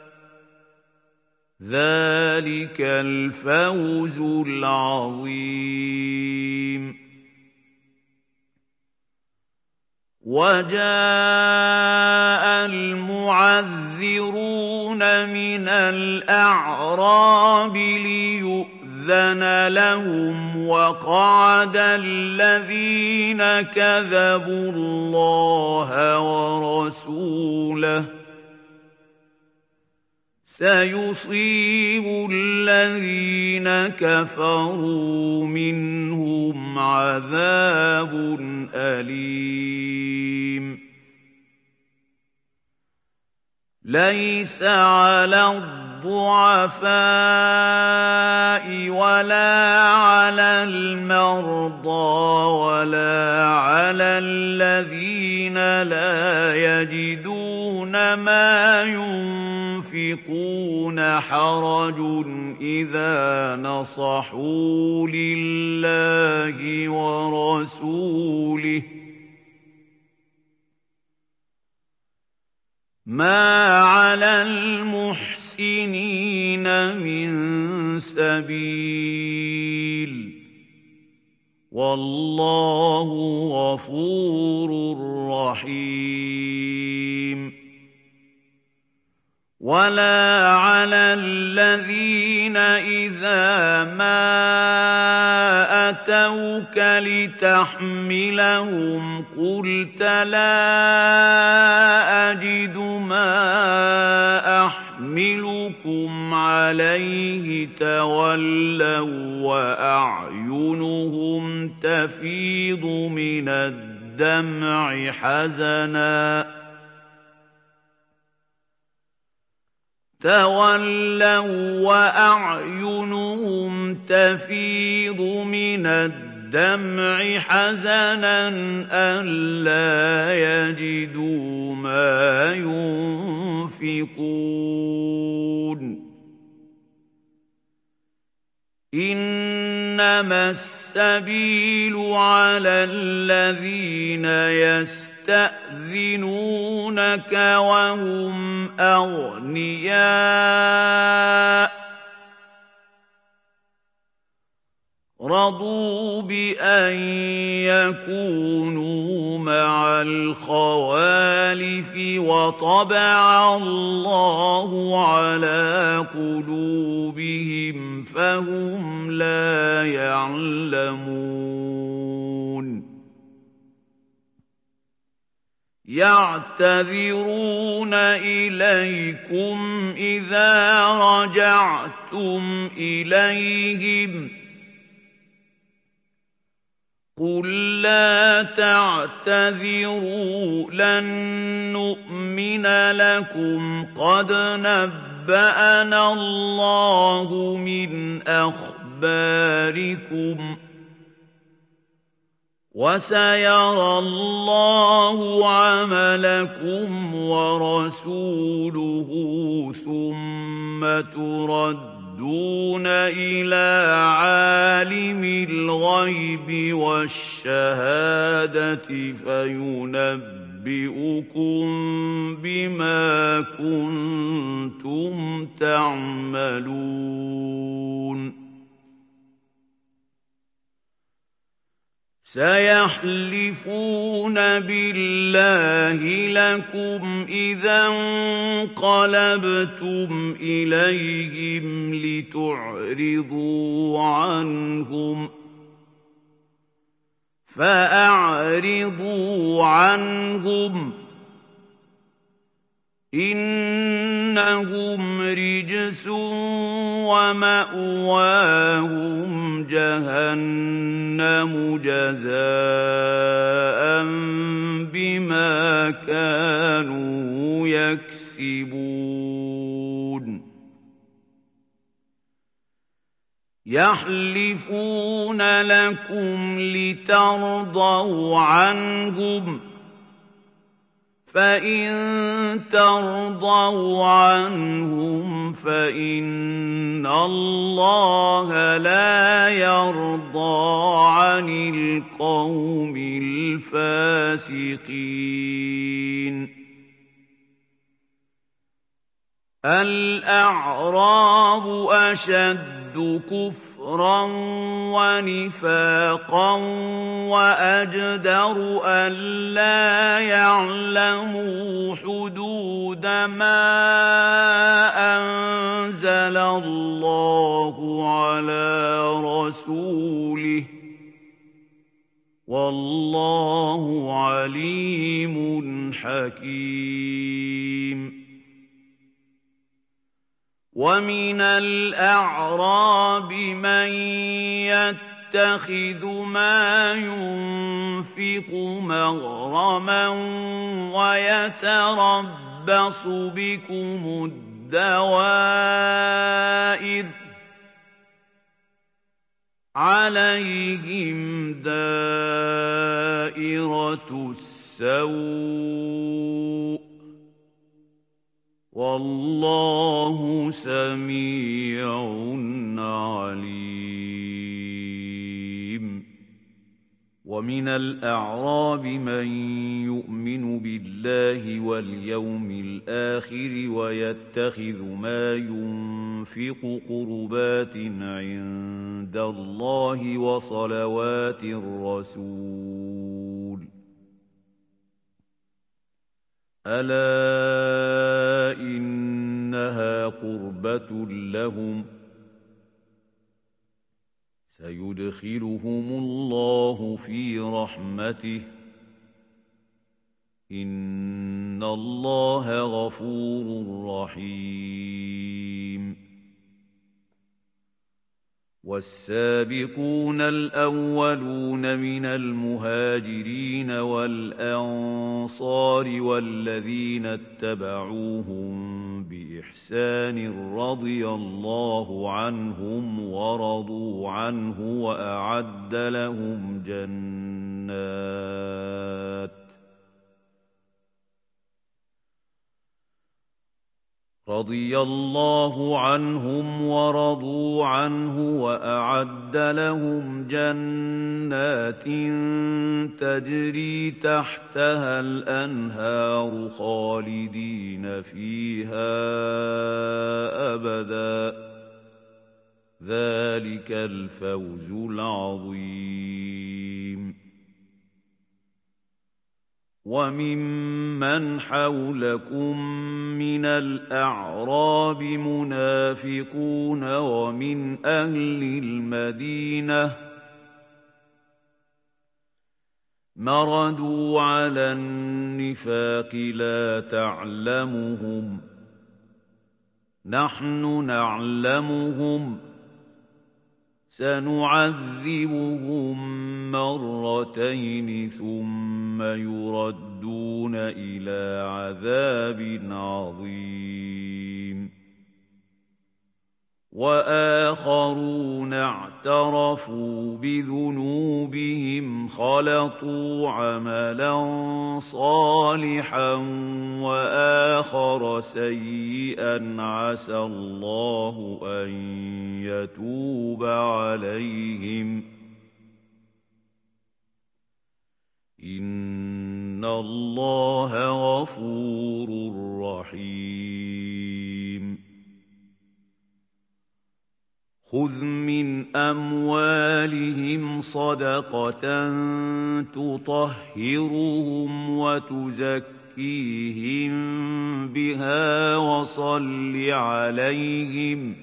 ذَٰلِكَ الْفَوْزُ الْعَظِيمُ. وَجَاءَ الْمُعَذِّرُونَ مِنَ الْأَعْرَابِ لِيُؤْذَنَ لَهُمْ وَقَعَدَ الَّذِينَ كَذَبُوا اللَّهَ وَرَسُولَهُ ۚ سَيُصِيبُ الَّذِينَ كَفَرُوا مِنْهُمْ عَذَابٌ أَلِيمٌ. لَيْسَ عَلَى الضُّعَفَاءِ وَلَا عَلَى الْمَرْضَىٰ وَلَا عَلَى الَّذِينَ لَا يَجِدُونَ مَا يُنفِقُونَ حَرَجٌ إِذَا نَصَحُوا لِلَّهِ وَرَسُولِهِ ۚ مَا عَلَى الْمُحْسِنِينَ مِن سَبِيلٍ ۚ وَاللَّهُ غَفُورٌ رَّحِيمٌ. وَلَا عَلَى الَّذِينَ إِذَا مَا أَتَوْكَ لِتَحْمِلَهُمْ قُلْتَ لَا أَجِدُ مَا أَحْمِلُكُمْ عَلَيْهِ تَوَلَّوا وَّأَعْيُنُهُمْ تَفِيضُ مِنَ الدَّمْعِ حَزَنًا أَلَّا يَجِدُوا مَا يُنفِقُونَ. إِنَّمَا السَّبِيلُ عَلَى الَّذِينَ يَسْتَأْذِنُونَكَ وَهُمْ أَغْنِيَاءُ رَضُوا بِأَن يَكُونُوا مَعَ الْخَوَالِفِ وَطَبَعَ اللَّهُ عَلَىٰ قُلُوبِهِمْ فَهُمْ لَا يَعْلَمُونَ. يَعْتَذِرُونَ إِلَيْكُمْ إِذَا رَجَعْتُمْ إِلَيْهِمْ ۚ قُل لَّا تَعْتَذِرُوا لَن نُّؤْمِنَ لَكُمْ قَدْ نَبَّأَنَا اللَّهُ مِنْ أَخْبَارِكُمْ ۚ وَسَيَرَى اللَّهُ عَمَلَكُمْ وَرَسُولُهُ ثُمَّ تُرَدُّونَ إِلَىٰ عَالِمِ الْغَيْبِ وَالشَّهَادَةِ فَيُنَبِّئُكُم بِمَا كُنتُمْ تَعْمَلُونَ. سَيَحْلِفُونَ بِاللَّهِ لَكُمْ إِذَا انقَلَبْتُمْ إِلَيْهِمْ لِتُعْرِضُوا عَنْهُمْ ۖ فَأَعْرِضُوا عَنْهُمْ ۖ إِنَّهُمْ رِجْسٌ وَمَأْوَاهُمْ جَهَنَّمُ جَزَاءً بِمَا بما كانوا يكسبون يحلفون لكم لترضوا عنهم فإن ترضوا عنهم فإن الله لا يرضى عن القوم الفاسقين الأعراب أشد كفرا ونفاقا وأجدر ألا يعلموا حدود ما أنزل الله على رسوله والله عليم حكيم ومن الأعراب من يتخذ ما ينفق مغرما ويتربص بكم الدوائر عليهم دائرة السوء والله سميع عليم ومن الأعراب من يؤمن بالله واليوم الآخر ويتخذ ما ينفق قربات عند الله وصلوات الرسول ألا إنها قربة لهم سيدخلهم الله في رحمته إن الله غفور رحيم والسابقون الأولون من المهاجرين والأنصار والذين اتبعوهم بإحسان رضي الله عنهم ورضوا عنه وأعد لهم رضي الله عنهم ورضوا عنه وأعد لهم جنات تجري تحتها الأنهار خالدين فيها أبدا ذلك الفوز العظيم وممن حولكم من الأعراب منافقون ومن أهل المدينة مردوا على النفاق لا تعلمهم نحن نعلمهم سنعذبهم مرتين ثم يردون إلى عذاب عظيم وآخرون اعترفوا بذنوبهم خلطوا عملا صالحا وآخر سيئا عسى الله أن يتوب عليهم إن الله غفور رحيم خذ من أموالهم صدقة تطهرهم وتزكيهم بها وصل عليهم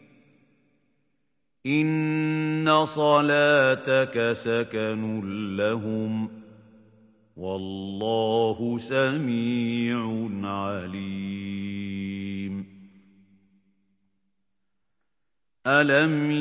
إن صلاتك سكن لهم والله سميع عليم ألم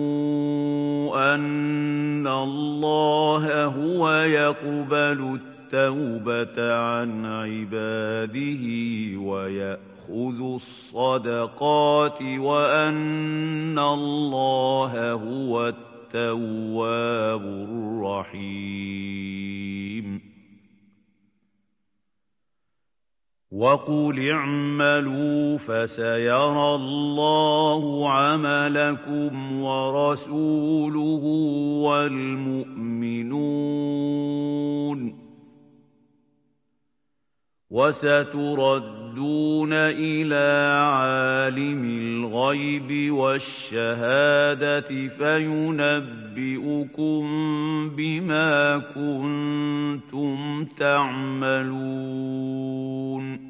يعلموا أن الله هو يقبل التوبة عن عباده ويأخذ الصدقات وأن الله هو التواب الرحيم وقل اعملوا فسيرى الله عملكم ورسوله والمؤمنون وستردون إلى عالم الغيب والشهادة فينبئكم بما كنتم تعملون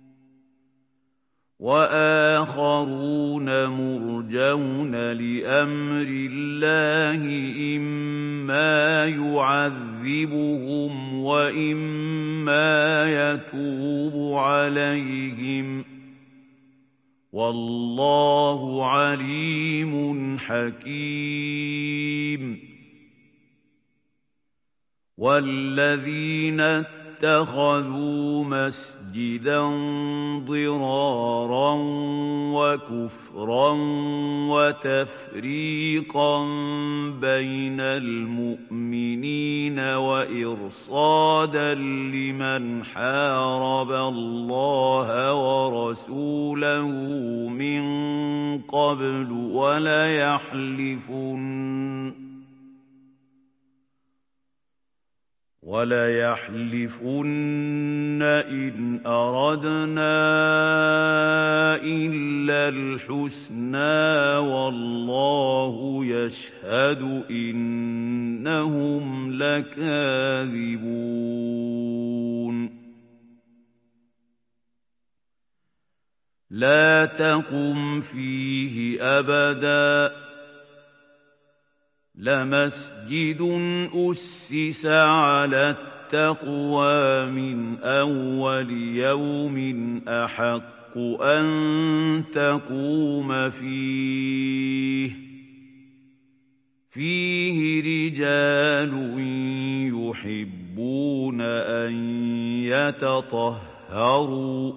وآخرون مرجون لأمر الله إما يعذبهم وإما يتوب عليهم والله عليم حكيم والذين اتخذوا مسجدا ضرارا وكفرا وتفريقا بين المؤمنين وإرصادا لمن حارب الله ورسوله من قبل وليحلفن إن أردنا إلا الحسنى والله يشهد إنهم لكاذبون لا تقم فيه أبداً لمسجد أسس على التقوى من أول يوم أحق أن تقوم فيه رجال يحبون أن يتطهروا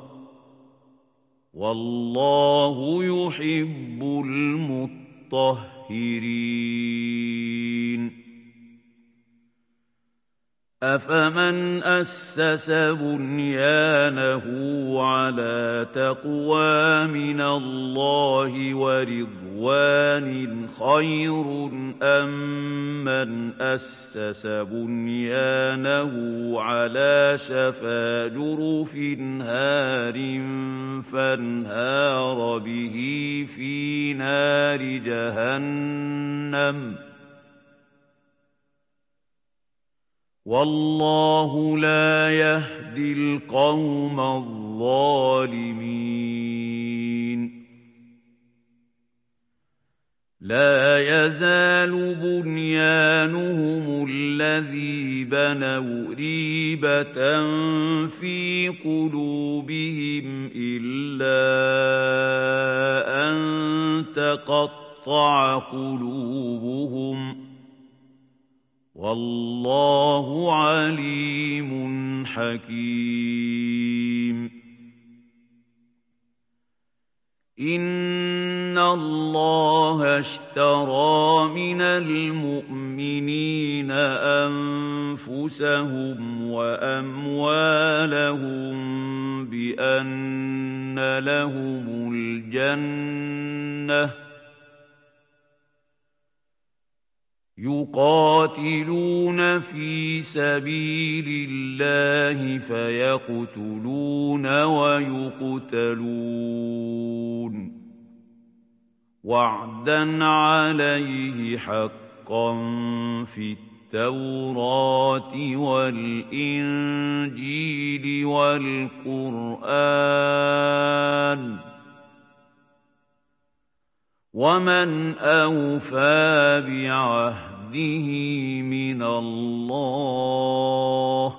والله يحب المطهرين أفمن أسس بنيانه على تقوى من الله ورضوان خير أم من أسس بنيانه على شفا جرف هار فانهار به في نار جهنم والله لا يهدي القوم الظالمين لا يزال بنيانهم الذي بنوا ريبة في قلوبهم إلا أن تقطع قلوبهم والله عليم حكيم إن الله اشترى من المؤمنين أنفسهم وأموالهم بأن لهم الجنة يقاتلون في سبيل الله فيقتلون ويقتلون وعدا عليه حقا في التوراة والإنجيل والقرآن ومن أوفى بعهده من الله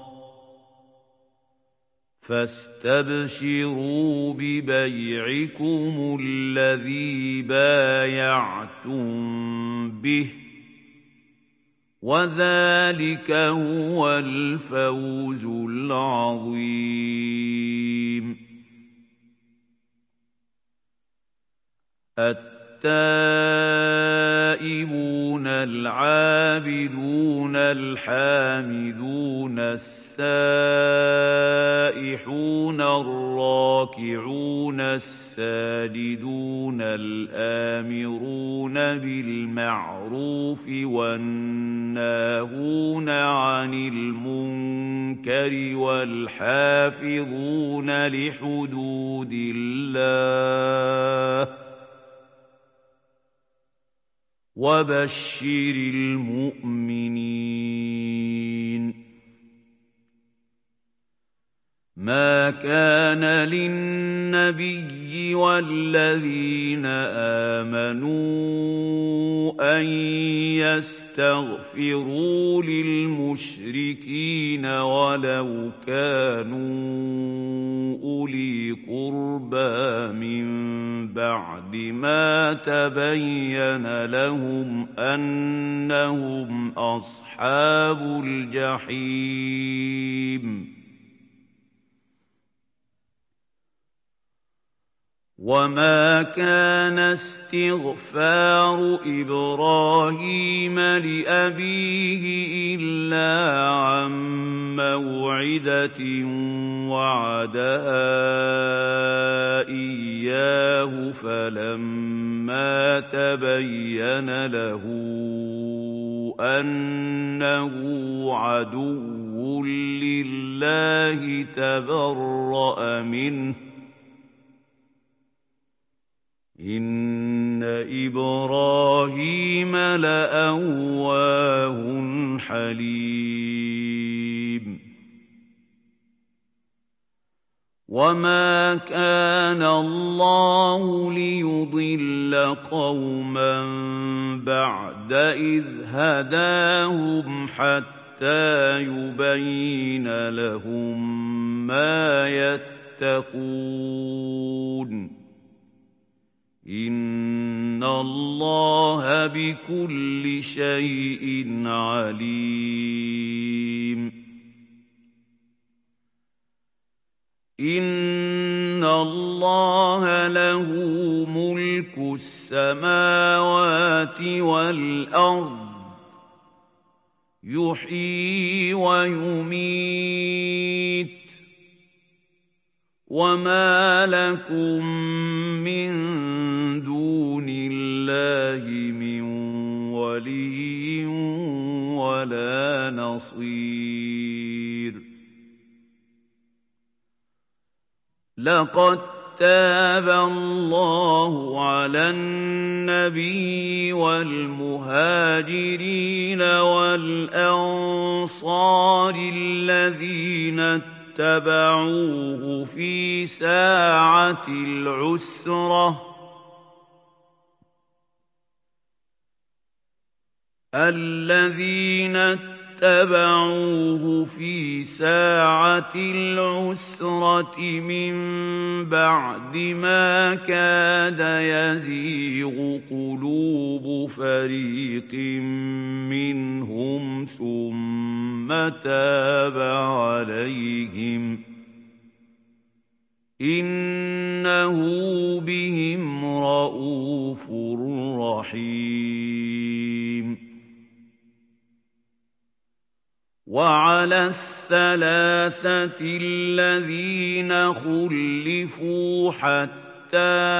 فاستبشروا ببيعكم الذي بايعتم به وذلك هو الفوز العظيم. التائبون العابدون الحامدون السائحون الراكعون الساجدون الآمرون بالمعروف والناهون عن المنكر والحافظون لحدود الله وبشر المؤمنين. ما كان للنبي والذين آمنوا أن يستغفروا للمشركين ولو كانوا أولي قربى من بعد ما تبين لهم أنهم أصحاب الجحيم. وما كان استغفار إبراهيم لأبيه إلا عن موعدة وعدها إياه فلما تبين له أنه عدو لله تبرأ منه إن إبراهيم لأواه حليم. وما كان الله ليضل قوما بعد إذ هداهم حتى يبين لهم ما يتقون إن الله بكل شيء عليم. إن الله له ملك السماوات والأرض يحيي ويميت وما لكم من دون الله من ولي ولا نصير. لقد تاب الله على النبي والمهاجرين والأنصار الذين اتبعوه في ساعة العسرة من بعد ما كاد يزيغ قلوب فريق منهم ثم تاب عليهم إنه بهم رءوف رحيم. وعلى الثلاثة الذين خلفوا حتى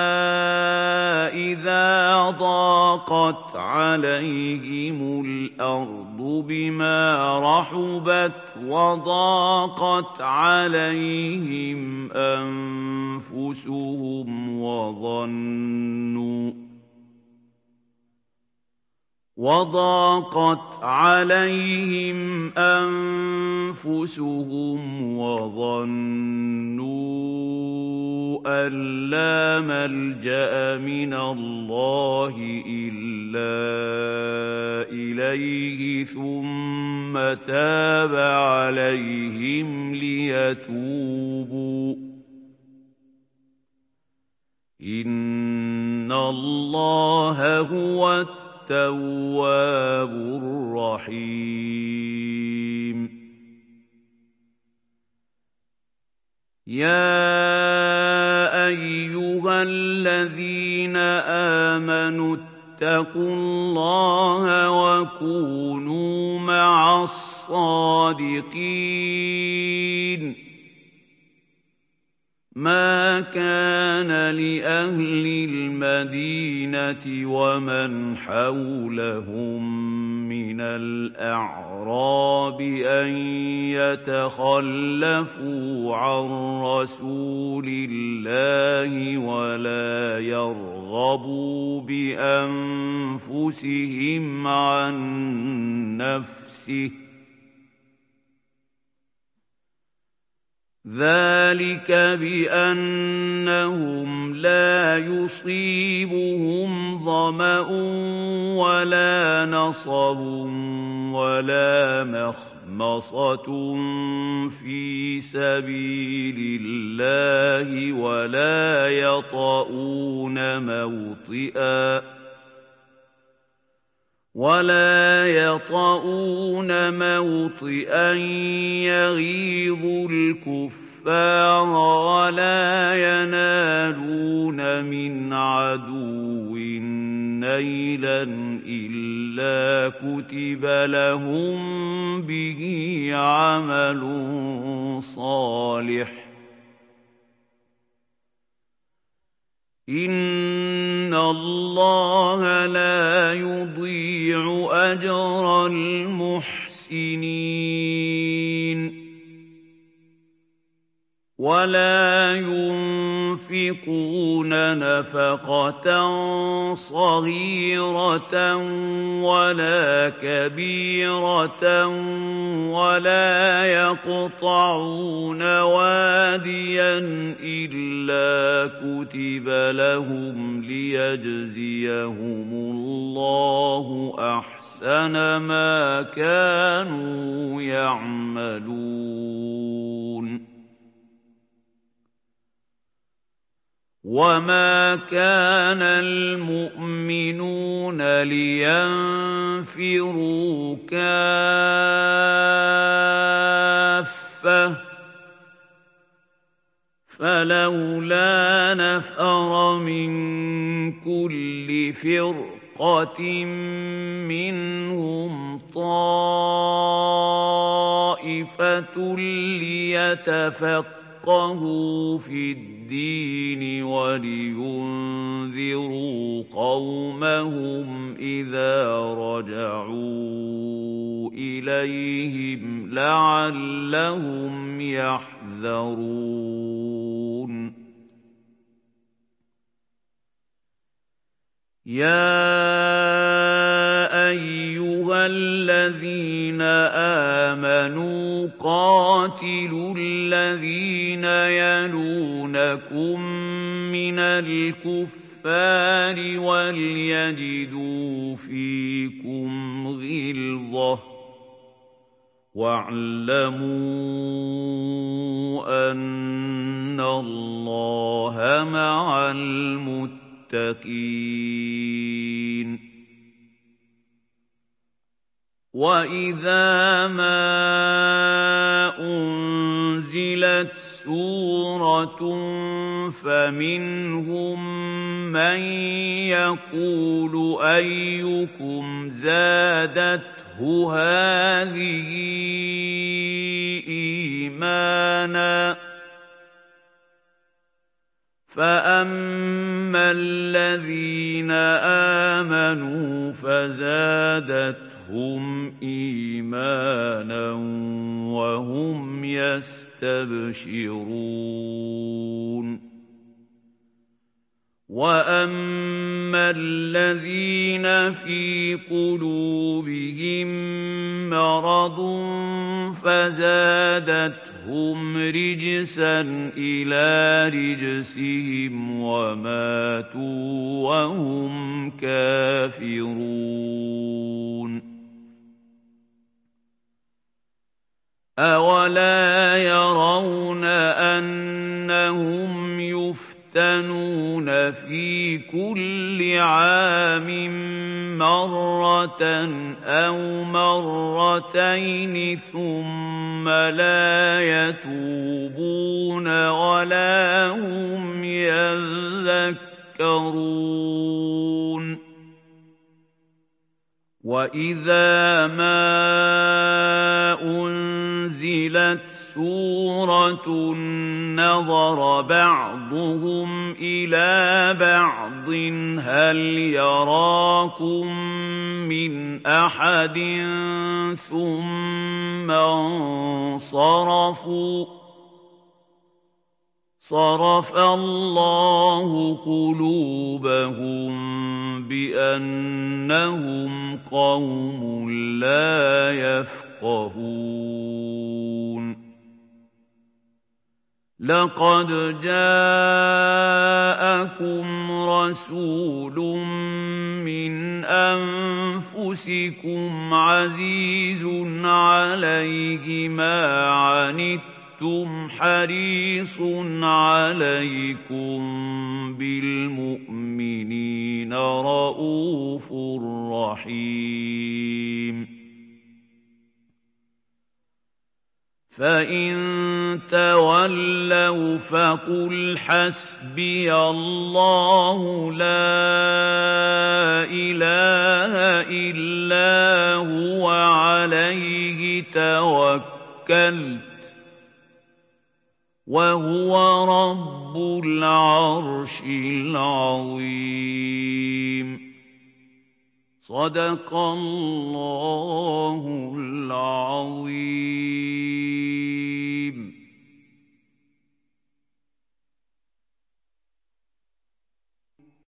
إذا ضاقت عليهم الأرض بما رحبت وضاقت عليهم أنفسهم وظنوا أن لا ملجأ من الله إلا إليه ثم تاب عليهم ليتوبوا إن الله هو التواب الرحيم يا أيها الذين آمنوا اتقوا الله وكونوا مع الصادقين ما كان لأهل المدينة ومن حولهم من الأعراب أن يتخلفوا عن رسول الله ولا يرغبوا بأنفسهم عن نفسه ذلك بأنهم لا يصيبهم ظمأ ولا نصب ولا مخمصة في سبيل الله ولا يطؤون موطئا يغيظ الكفار ولا ينالون من عدو نيلا إلا كتب لهم به عمل صالح إن الله لا يضيع أجر المحسنين ولا ينفقون نفقة صغيرة ولا كبيرة ولا يقطعون واديا إلا كتب لهم ليجزيهم الله أحسن ما كانوا يعملون وما كان المؤمنون لينفروا كافة فلولا نفر من كل فرقة منهم طائفة ليتفقهوا في الدين ولينذروا قومهم إذا رجعوا إليهم لعلهم يحذرون يا أيها الذين آمنوا قاتلوا الذين يلونكم من الكفار وليجدوا فيكم غلظة واعلموا أن الله مع المتقين وإذا ما أنزلت سورة فمنهم من يقول أيكم زادته هذه إيمانا فأما الذين آمنوا فزادتهم إيمانا وهم يستبشرون وأما الذين في قلوبهم مرض فزادتهم رجسا إلى رجسهم وماتوا وهم كافرون أولا يرون أنهم يفتنون في كل عام مرة أو مرتين ثم لا يتوبون ولا هم يذكرون وَإِذَا مَا أُنزِلَتْ سُورَةٌ نَّظَرَ بَعْضُهُمْ إِلَىٰ بَعْضٍ هَلْ يَرَاكُم مِّنْ أَحَدٍ ثُمَّ انصَرَفُوا صَرَفَ اللَّهُ قُلُوبَهُم بِأَنَّهُمْ قَوْمٌ لَّا يَفْقَهُونَ لَقَدْ جَاءَكُمْ رَسُولٌ مِّنْ أَنفُسِكُمْ عَزِيزٌ عَلَيْهِ مَا عَنِتُّمْ حَرِيصٌ عَلَيْكُمْ بِالْمُؤْمِنِينَ رَءُوفٌ رَّحِيمٌ فَإِن تَوَلَّوْا فَقُلْ حَسْبِيَ اللَّهُ لَا إِلَٰهَ إِلَّا هُوَ عَلَيْهِ تَوَكَّلْتُ وَهُوَ رَبُّ الْعَرْشِ الْعَظِيمِ صدق الله العظيم